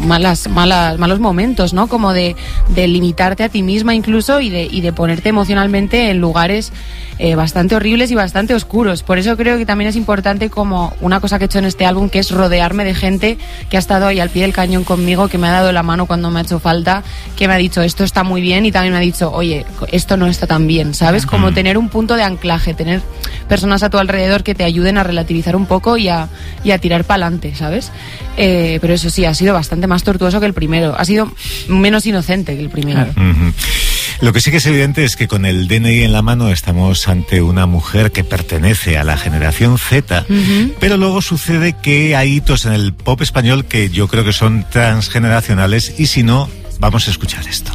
malos momentos, ¿no? Como de limitarte a ti misma incluso y de ponerte emocionalmente en lugares bastante horribles y bastante oscuros. Por eso creo que también es importante, como una cosa que he hecho en este álbum, que es rodearme de gente que ha estado ahí al pie del cañón conmigo, que me ha dado la mano cuando me ha hecho falta, que me ha dicho esto está muy bien, y también me ha dicho oye, esto no está tan bien, ¿sabes? Como tener un punto de anclaje, tener personas a tu alrededor que te ayuden a relativizar un poco y a tirar para adelante, ¿sabes? Pero eso sí, ha sido bastante más tortuoso que el primero, ha sido menos inocente que el primero. Lo que sí que es evidente es que con el DNI en la mano estamos ante una mujer que pertenece a la generación Z, pero luego sucede que hay hitos en el pop español que yo creo que son transgeneracionales, y si no, vamos a escuchar esto.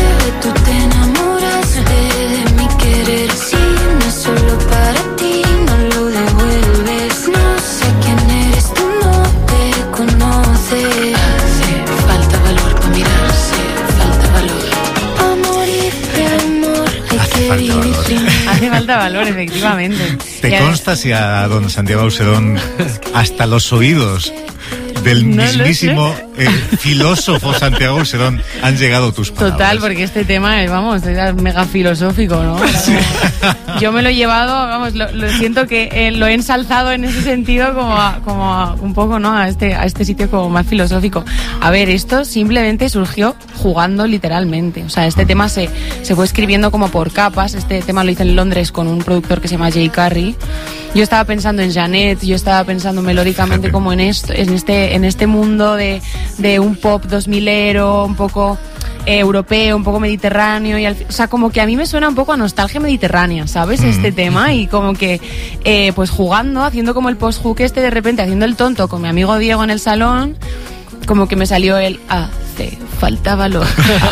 Tú te enamoraste de mi querer, si no es solo para ti, no lo devuelves. No sé quién eres, tú no te conoces. Hace falta valor para mirarse, falta valor para morir de amor. Hay que vivir primero. Hace falta valor, efectivamente. ¿Te consta si a don Santiago Ausedón hasta los oídos del mismísimo filósofo Santiago Ausedón han llegado tus palabras? Total, porque este tema es, vamos, es mega filosófico, ¿no? Sí. Yo me lo he llevado, vamos, lo siento que lo he ensalzado en ese sentido como un poco, ¿no? A este sitio como más filosófico. A ver, esto simplemente surgió jugando literalmente. O sea, este tema se fue escribiendo como por capas. Este tema lo hice en Londres con un productor que se llama Jay Carrey. Yo estaba pensando en Janet, yo estaba pensando melódicamente como en esto, en este mundo de un pop 2000ero, un poco europeo, un poco mediterráneo, o sea, como que a mí me suena un poco a nostalgia mediterránea, ¿sabes? Este tema, y como que pues jugando, haciendo como el post-hook de repente, haciendo el tonto con mi amigo Diego en el salón, como que me salió el hace falta valor,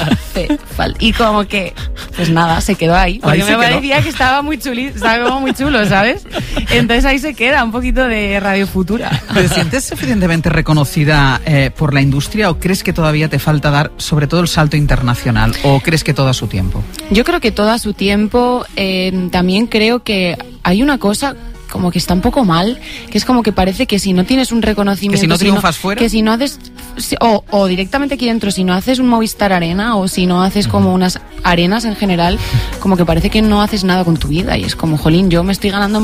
y como que pues nada, se quedó ahí, porque me parecía que estaba muy estaba como muy chulo, ¿sabes? Entonces ahí se queda un poquito de Radio Futura. ¿Te sientes suficientemente reconocida por la industria, o crees que todavía te falta dar sobre todo el salto internacional, o crees que todo a su tiempo? Yo creo que todo a su tiempo. También creo que hay una cosa como que está un poco mal, que es como que parece que si no tienes un reconocimiento, que si no triunfas fuera, que si no haces o directamente aquí dentro, si no haces un Movistar Arena, o si no haces como unas arenas en general, como que parece que no haces nada con tu vida, y es como, jolín, yo me estoy ganando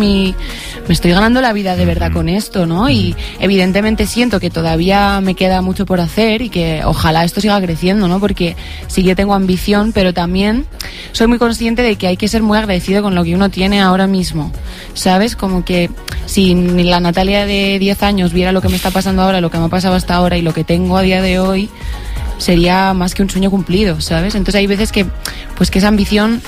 la vida de verdad con esto, ¿no? Y evidentemente siento que todavía me queda mucho por hacer, y que ojalá esto siga creciendo, ¿no? Porque sí que tengo ambición, pero también soy muy consciente de que hay que ser muy agradecido con lo que uno tiene ahora mismo, ¿sabes? Como que si la Natalia de 10 años viera lo que me está pasando ahora, lo que me ha pasado hasta ahora y lo que tengo a día de hoy, sería más que un sueño cumplido, ¿sabes? Entonces hay veces que esa ambición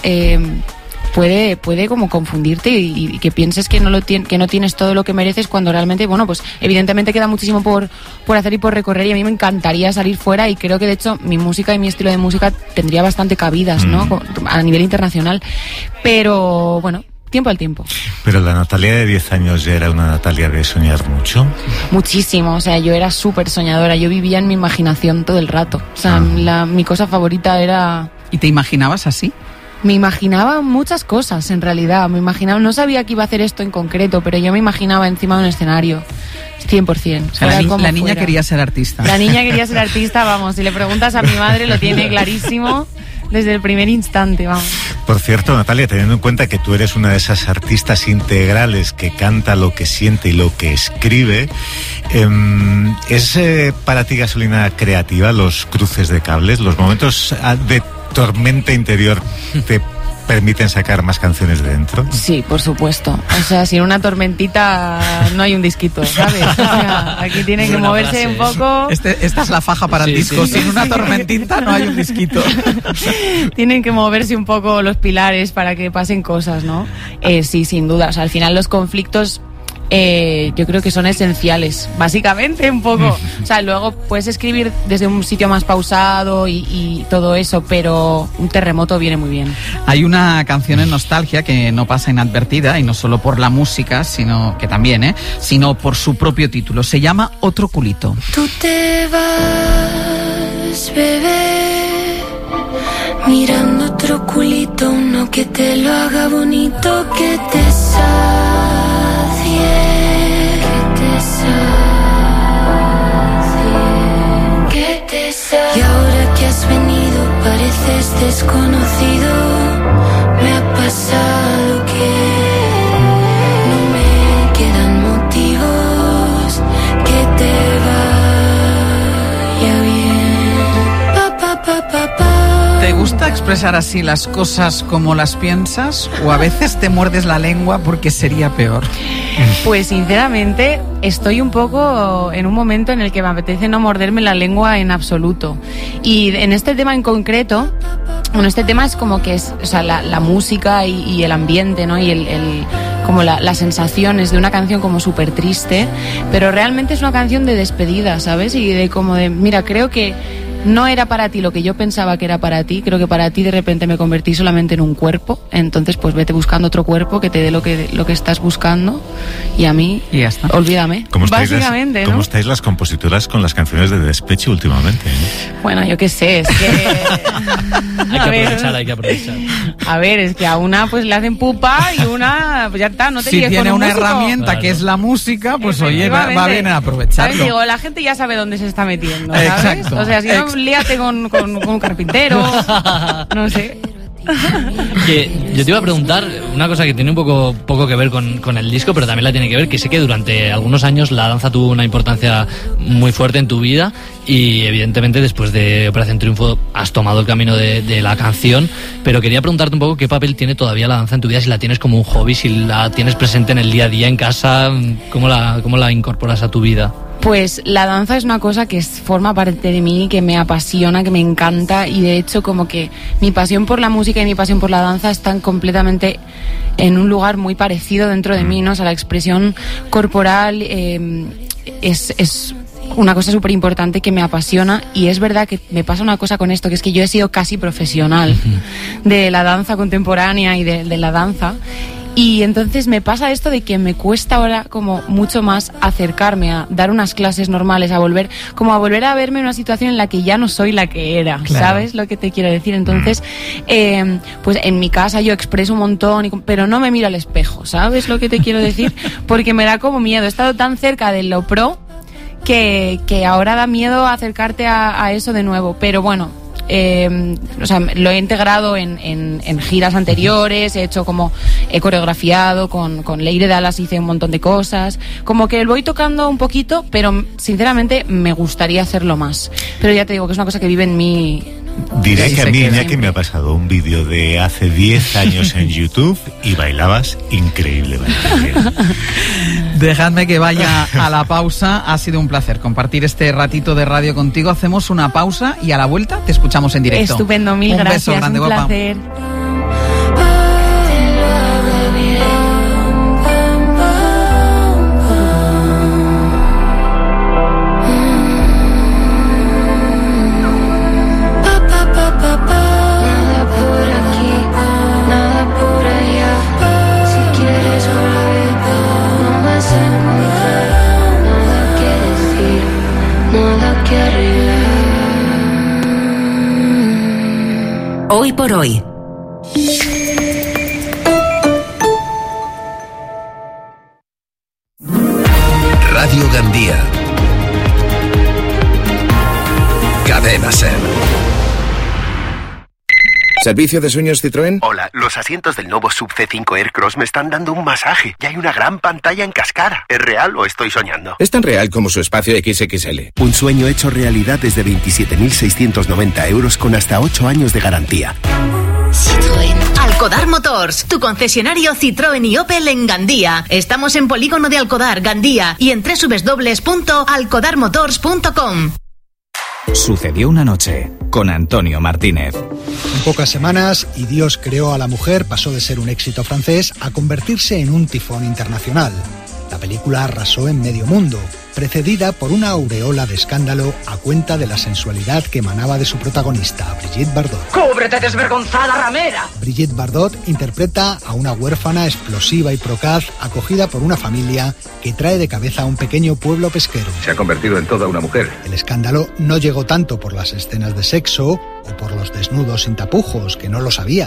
puede como confundirte, y que pienses que no tienes todo lo que mereces, cuando realmente, bueno, pues evidentemente queda muchísimo por hacer y por recorrer, y a mí me encantaría salir fuera, y creo que de hecho mi música y mi estilo de música tendría bastante cabidas, ¿no? A nivel internacional, pero bueno, tiempo al tiempo. Pero la Natalia de 10 años ya era una Natalia de soñar mucho. Muchísimo, o sea, yo era súper soñadora, yo vivía en mi imaginación todo el rato, o sea, mi cosa favorita era... ¿Y te imaginabas así? Me imaginaba muchas cosas, en realidad, no sabía que iba a hacer esto en concreto, pero yo me imaginaba encima de un escenario, 100%. O sea, la niña quería ser artista. La niña quería ser artista, vamos, si le preguntas a mi madre lo tiene clarísimo desde el primer instante, vamos. Por cierto, Natalia, teniendo en cuenta que tú eres una de esas artistas integrales que canta lo que siente y lo que escribe, ¿es para ti gasolina creativa los cruces de cables, los momentos de tormenta interior te permiten sacar más canciones de dentro? Sí, por supuesto. O sea, sin una tormentita no hay un disquito, ¿sabes? O sea, aquí tiene que moverse un poco... Esta es la faja para el disco. Sin una tormentita no hay un disquito. Tienen que moverse un poco los pilares para que pasen cosas, ¿no? Sí, sin duda. O sea, al final los conflictos... yo creo que son esenciales, básicamente, un poco. O sea, luego puedes escribir desde un sitio más pausado y todo eso, pero un terremoto viene muy bien. Hay una canción en Nostalgia que no pasa inadvertida, y no solo por la música, sino que también, sino por su propio título. Se llama Otro culito. Tú te vas, bebé, mirando otro culito, uno que te lo haga bonito, que te sacie, que te sacie. desconocido. Me ha pasado que no me quedan motivos que te vaya bien. Pa, pa, pa, pa, pa. ¿Te gusta expresar así las cosas como las piensas o a veces te muerdes la lengua porque sería peor? Pues sinceramente estoy un poco en un momento en el que me apetece no morderme la lengua en absoluto. Y en este tema en concreto, bueno, este tema es como que es, o sea, la música y el ambiente, ¿no? Y como las sensaciones de una canción como súper triste, pero realmente es una canción de despedida, ¿sabes? Y de como de, mira, creo que no era para ti lo que yo pensaba que era para ti, creo que para ti de repente me convertí solamente en un cuerpo, entonces pues vete buscando otro cuerpo que te dé lo que estás buscando y a mí, y ya está. Olvídame, básicamente, ¿no? ¿Cómo estáis las compositoras con las canciones de despecho últimamente? Bueno, yo qué sé, es que... hay que aprovechar. A ver, es que a una pues le hacen pupa y una, pues ya está, no te si líes tiene con un una músico. herramienta, claro, que es la música, pues oye, va bien a aprovecharlo. ¿Sabes? Digo, la gente ya sabe dónde se está metiendo, ¿sabes? Exacto. O sea, si no, líate con un carpintero, no sé. Que yo te iba a preguntar una cosa que tiene un poco que ver con el disco, pero también la tiene que ver, que sé que durante algunos años la danza tuvo una importancia muy fuerte en tu vida y evidentemente después de Operación Triunfo has tomado el camino de la canción, pero quería preguntarte un poco qué papel tiene todavía la danza en tu vida, si la tienes como un hobby, si la tienes presente en el día a día en casa, cómo la incorporas a tu vida. Pues la danza es una cosa que forma parte de mí, que me apasiona, que me encanta, y de hecho como que mi pasión por la música y mi pasión por la danza están completamente en un lugar muy parecido dentro de mí, ¿no? O sea, la expresión corporal es una cosa súper importante que me apasiona, y es verdad que me pasa una cosa con esto, que es que yo he sido casi profesional de la danza contemporánea y de la danza. Y entonces me pasa esto de que me cuesta ahora como mucho más acercarme a dar unas clases normales, a volver a verme en una situación en la que ya no soy la que era, claro. ¿Sabes lo que te quiero decir? Entonces, pues en mi casa yo expreso un montón, pero no me miro al espejo, ¿sabes lo que te quiero decir? Porque me da como miedo, he estado tan cerca de lo pro que ahora da miedo acercarte a eso de nuevo, pero bueno. O sea, lo he integrado en giras anteriores, he coreografiado con Leire Dallas, hice un montón de cosas, como que voy tocando un poquito, pero sinceramente me gustaría hacerlo más, pero ya te digo que es una cosa que vive en mí. Diré que a mí, Iñaki, me ha pasado un vídeo de hace 10 años en YouTube y bailabas increíblemente bien. Dejadme que vaya a la pausa. Ha sido un placer compartir este ratito de radio contigo. Hacemos una pausa y a la vuelta te escuchamos en directo. Estupendo, mil gracias. Un beso grande, un guapa. Placer. Hoy por hoy. Radio Gandía. Cadena Ser. ¿Servicio de sueños Citroën? Hola, los asientos del nuevo Sub C5 Aircross me están dando un masaje y hay una gran pantalla en cascada. ¿Es real o estoy soñando? Es tan real como su espacio XXL. Un sueño hecho realidad desde 27.690 euros con hasta 8 años de garantía. Citroën. Alcodar Motors, tu concesionario Citroën y Opel en Gandía. Estamos en Polígono de Alcodar, Gandía, y en www.alcodarmotors.com. Sucedió una noche con Antonio Martínez. En pocas semanas, Y Dios creó a la mujer pasó de ser un éxito francés a convertirse en un tifón internacional. La película arrasó en medio mundo, precedida por una aureola de escándalo a cuenta de la sensualidad que emanaba de su protagonista, Brigitte Bardot. ¡Cúbrete, desvergonzada ramera! Brigitte Bardot interpreta a una huérfana explosiva y procaz acogida por una familia que trae de cabeza a un pequeño pueblo pesquero. Se ha convertido en toda una mujer. El escándalo no llegó tanto por las escenas de sexo o por los desnudos sin tapujos, que no lo sabía,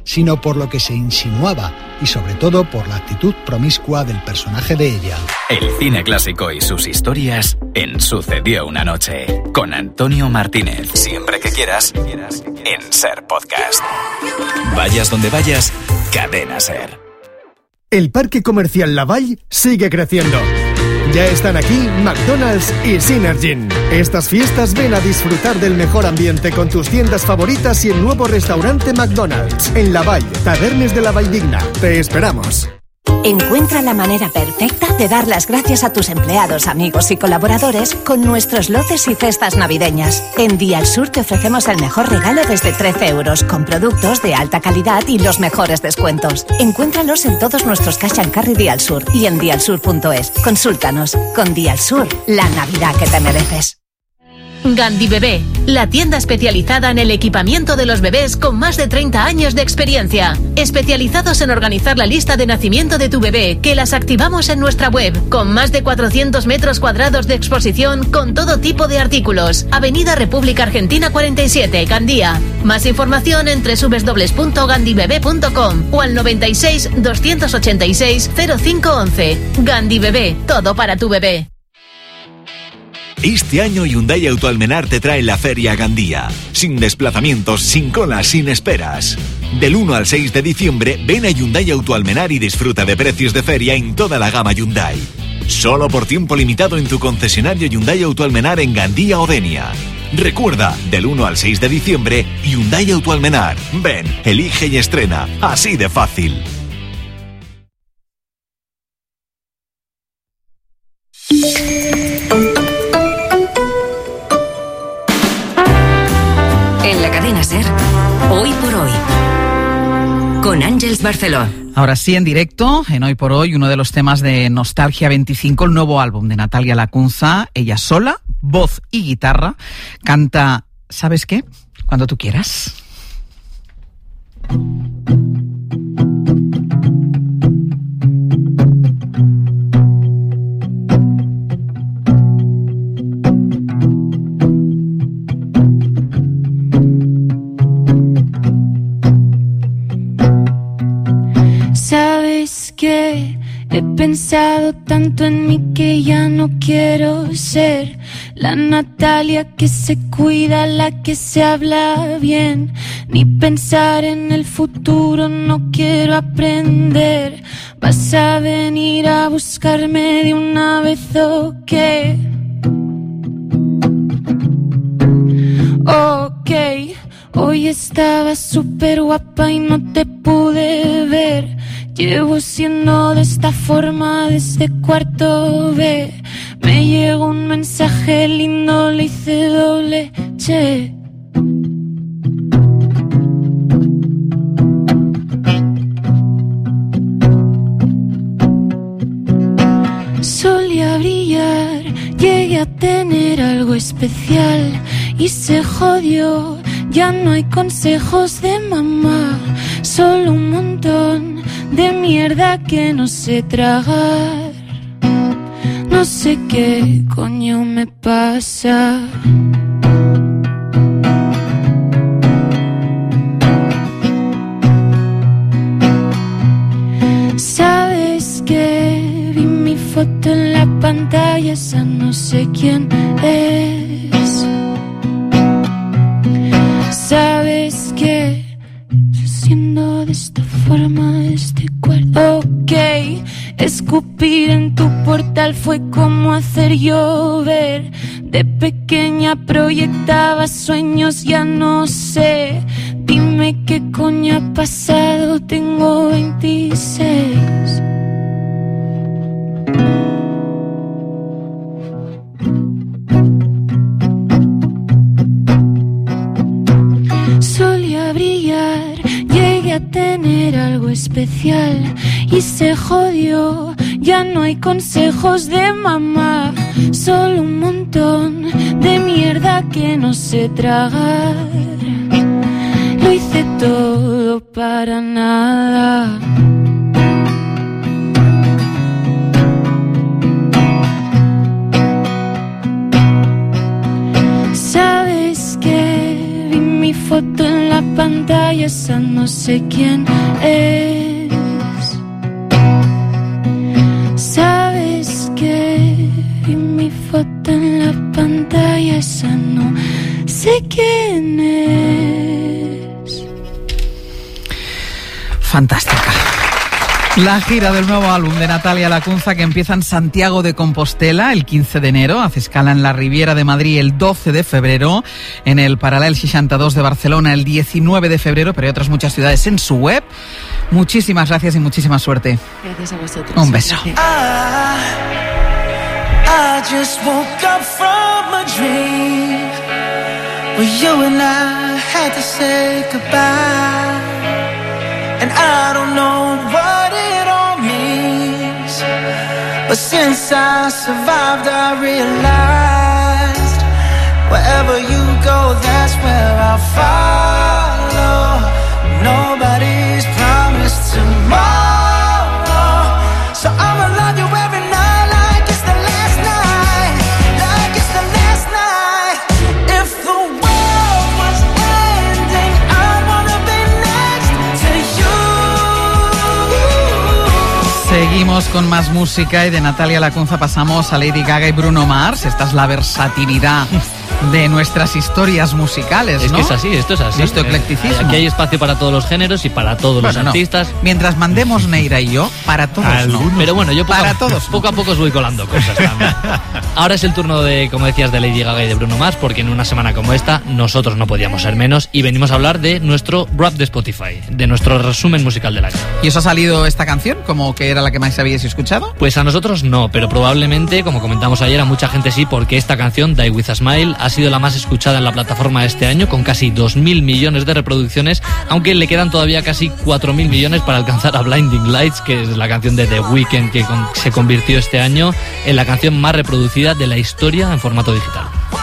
sino por lo que se insinuaba y sobre todo por la actitud promiscua del personaje de ella. El cine clásico y sus historias en Sucedió una noche, con Antonio Martínez. Siempre que quieras, en Ser Podcast. Vayas donde vayas, Cadena Ser. El Parque Comercial Laval sigue creciendo. Ya están aquí McDonald's y Synergin. Estas fiestas ven a disfrutar del mejor ambiente con tus tiendas favoritas y el nuevo restaurante McDonald's en Laval, Tavernes de la Valldigna. Te esperamos. Encuentra la manera perfecta de dar las gracias a tus empleados, amigos y colaboradores con nuestros lotes y cestas navideñas. En Dial Sur te ofrecemos el mejor regalo desde 13 euros, con productos de alta calidad y los mejores descuentos. Encuéntralos en todos nuestros Cash & Carry Dial Sur y en dialsur.es. Consúltanos. Con Dial Sur, la Navidad que te mereces. Gandhi Bebé, la tienda especializada en el equipamiento de los bebés con más de 30 años de experiencia. Especializados en organizar la lista de nacimiento de tu bebé, que las activamos en nuestra web, con más de 400 metros cuadrados de exposición con todo tipo de artículos. Avenida República Argentina 47, Gandía. Más información en www.gandibebé.com o al 96 286 0511. Gandhi Bebé, todo para tu bebé. Este año Hyundai Autoalmenar te trae la Feria Gandía. Sin desplazamientos, sin colas, sin esperas. Del 1 al 6 de diciembre, ven a Hyundai Autoalmenar y disfruta de precios de feria en toda la gama Hyundai. Solo por tiempo limitado en tu concesionario Hyundai Autoalmenar en Gandía o Denia. Recuerda, del 1 al 6 de diciembre, Hyundai Autoalmenar. Ven, elige y estrena. Así de fácil. En la cadena Ser, Hoy por Hoy, con Ángeles Barceló. Ahora sí, en directo, en Hoy por Hoy, uno de los temas de Nostalgia 25, el nuevo álbum de Natalia Lacunza. Ella sola, voz y guitarra, canta, ¿sabes qué? Cuando tú quieras. Sabes que he pensado tanto en mí que ya no quiero ser la Natalia que se cuida, la que se habla bien, ni pensar en el futuro, no quiero aprender. ¿Vas a venir a buscarme de una vez o qué? Ok, hoy estabas súper guapa y no te pude ver. Llevo siendo de esta forma desde cuarto B. Me llegó un mensaje lindo, le hice doble che. Solía brillar, llegué a tener algo especial y se jodió. Ya no hay consejos de mamá, solo un montón de mierda que no sé tragar. No sé qué coño me pasa. Sabes que vi mi foto en la pantalla, esa no sé quién es. Sabes que siendo de esta forma, este cuerpo. Ok, escupir en tu portal fue como hacer llover. De pequeña proyectaba sueños, ya no sé. Dime qué coño ha pasado, tengo 26. Solía brillar, llegué a tener algo especial y se jodió. Ya no hay consejos de mamá, solo un montón de mierda que no sé tragar. Lo hice todo para nada. Sabes que vi mi foto en la pantalla, esa no sé quién es. Sabes que vi mi foto en la pantalla, esa no sé quién es. Fantástica. La gira del nuevo álbum de Natalia Lacunza, que empieza en Santiago de Compostela el 15 de enero, hace escala en la Riviera de Madrid el 12 de febrero, en el Paral·lel 62 de Barcelona el 19 de febrero, pero hay otras muchas ciudades en su web. Muchísimas gracias y muchísima suerte. Gracias a vosotros. Un beso. I just woke up from a dream where you and I had to say goodbye, and I don't know what it all means, but since I survived I realized wherever you go, that's where I'll follow. Nobody's promised tomorrow, so I'ma love you every night like it's the last night, like it's the last night. If the world was ending, I wanna be next to you. Seguimos con más música y de Natalia Lacunza pasamos a Lady Gaga y Bruno Mars. Esta es la versatilidad de nuestras historias musicales, ¿no? Es que es así, esto es así. Nuestro eclecticismo. Aquí hay espacio para todos los géneros y para todos los artistas. No. Mientras mandemos Neira y yo, para todos no. Pero bueno, yo poco a poco os voy colando cosas también. Ahora es el turno de, como decías, de Lady Gaga y de Bruno Mars, porque en una semana como esta nosotros no podíamos ser menos y venimos a hablar de nuestro Wrap de Spotify, de nuestro resumen musical del año. ¿Y os ha salido esta canción como que era la que más habíais escuchado? Pues a nosotros no, pero probablemente, como comentamos ayer, a mucha gente sí, porque esta canción, Die With A Smile, ha sido la más escuchada en la plataforma este año, con casi 2.000 millones de reproducciones, aunque le quedan todavía casi 4.000 millones para alcanzar a Blinding Lights, que es la canción de The Weeknd, que se convirtió este año en la canción más reproducida de la historia en formato digital.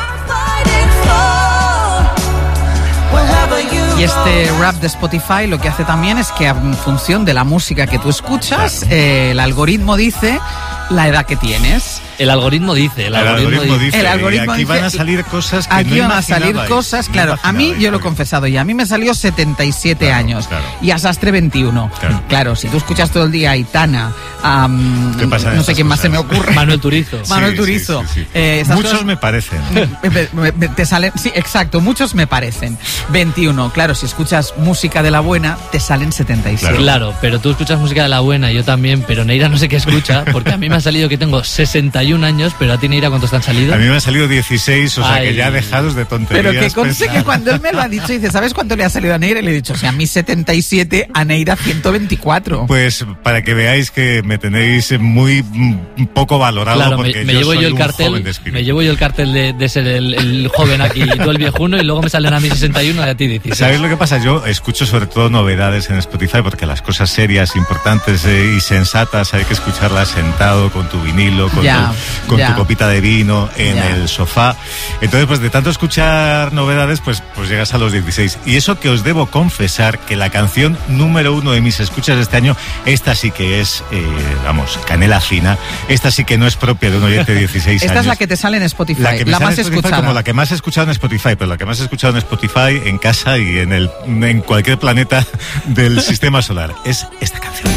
Y este rap de Spotify lo que hace también es que en función de la música que tú escuchas, el algoritmo dice la edad que tienes. El algoritmo dice. El algoritmo dice. Y aquí van a salir cosas que aquí no van a salir cosas, claro. A mí, yo lo he confesado ya, a mí me salió 77 años. Claro. Y a Sastre 21. Claro, si tú escuchas todo el día a Aitana, no sé quién más se me ocurre. Manuel Turizo. Sí. Muchos cosas, me parecen. Te salen, sí, exacto, muchos me parecen. 21, claro, si escuchas música de la buena, te salen 77. Claro, pero tú escuchas música de la buena, yo también, pero Neira no sé qué escucha, porque a mí me ha salido que tengo 61 años, pero a ti, Neira, ¿cuántos te han salido? A mí me han salido 16, o sea que ya dejados de tonterías. Pero que conste que cuando él me lo ha dicho, dice, ¿sabes cuánto le ha salido a Neira? Y le he dicho, o sea, a mí 77, a Neira 124. Pues para que veáis que me tenéis muy poco valorado, claro, porque me llevo yo el cartel, me llevo yo el cartel de ser el joven aquí y tú el viejuno, y luego me salen a mí 61 y a ti 16. ¿Sabéis lo que pasa? Yo escucho sobre todo novedades en Spotify, porque las cosas serias, importantes y sensatas hay que escucharlas sentado con tu vinilo, con tu copita de vino en el sofá. Entonces, pues de tanto escuchar novedades, pues llegas a los 16. Y eso que os debo confesar, que la canción número 1 de mis escuchas de este año, esta sí que es, canela fina. Esta sí que no es propia de un oyente de 16 años. Esta es la que te sale en Spotify, la más escuchada. Como la que más he escuchado en Spotify, pero la que más he escuchado en Spotify, en casa y en cualquier planeta del sistema solar. Es esta canción.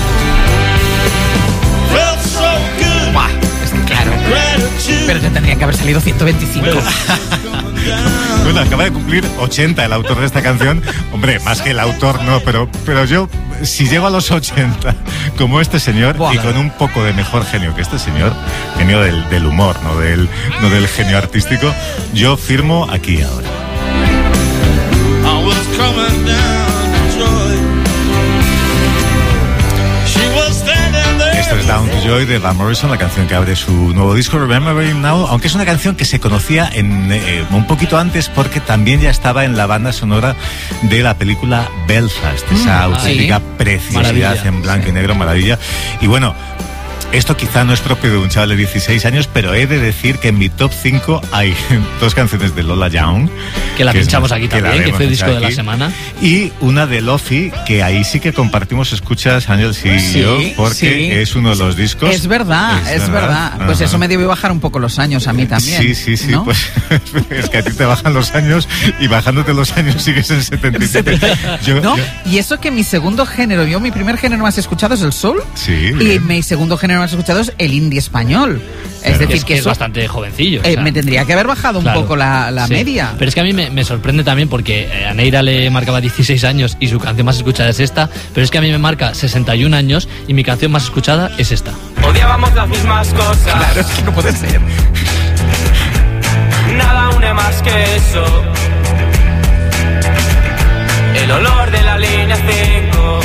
Claro. Pero te tendrían que haber salido 125. Bueno, acaba de cumplir 80 el autor de esta canción. Hombre, más que el autor no, pero yo, si llego a los 80 como este señor, y con un poco de mejor genio que este señor, genio del humor, no del genio artístico, yo firmo aquí y ahora. Esto es Down to Joy de Van Morrison, la canción que abre su nuevo disco Remembering Now, aunque es una canción que se conocía un poquito antes, porque también ya estaba en la banda sonora de la película Belfast, esa auténtica preciosidad en blanco y negro, maravilla. Y bueno, Esto quizá no es propio de un chaval de 16 años, pero he de decir que en mi top 5 hay 2 canciones de Lola Young. Que la pinchamos aquí también, que fue el disco de la semana. Y una de Lofi, que ahí sí que compartimos escuchas, Ángel y yo, porque es uno de los discos. Es verdad. Pues eso me debió bajar un poco los años a mí también. Sí, ¿no? pues es que a ti te bajan los años y bajándote los años sigues en 77. Y eso que mi segundo género, mi primer género más escuchado es el soul. Sí. Y mi segundo género más escuchado es el indie español. Es decir, que es bastante jovencillo. Me tendría que haber bajado un poco la media. Pero es que a mí me sorprende también porque a Neira le marcaba 16 años y su canción más escuchada es esta, pero es que a mí me marca 61 años y mi canción más escuchada es esta. Odiábamos las mismas cosas. Claro, es que no puede ser. Nada une más que eso. El olor de la línea 5.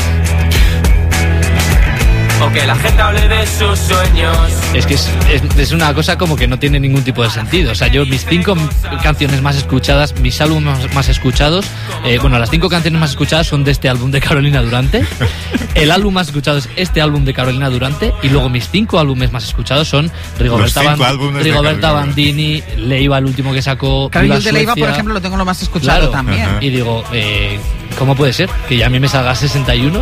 O que la gente hable de sus sueños. Es que es una cosa como que no tiene ningún tipo de sentido. O sea, yo mis 5 canciones más escuchadas, mis álbumes más escuchados, las 5 canciones más escuchadas son de este álbum de Carolina Durante. El álbum más escuchado es este álbum de Carolina Durante. Y luego mis 5 álbumes más escuchados son Rigoberta Bandini, Leiva, el último que sacó. Claro, yo el de Leiva, por ejemplo, lo tengo lo más escuchado también. Y digo, ¿cómo puede ser? Que ya a mí me salga 61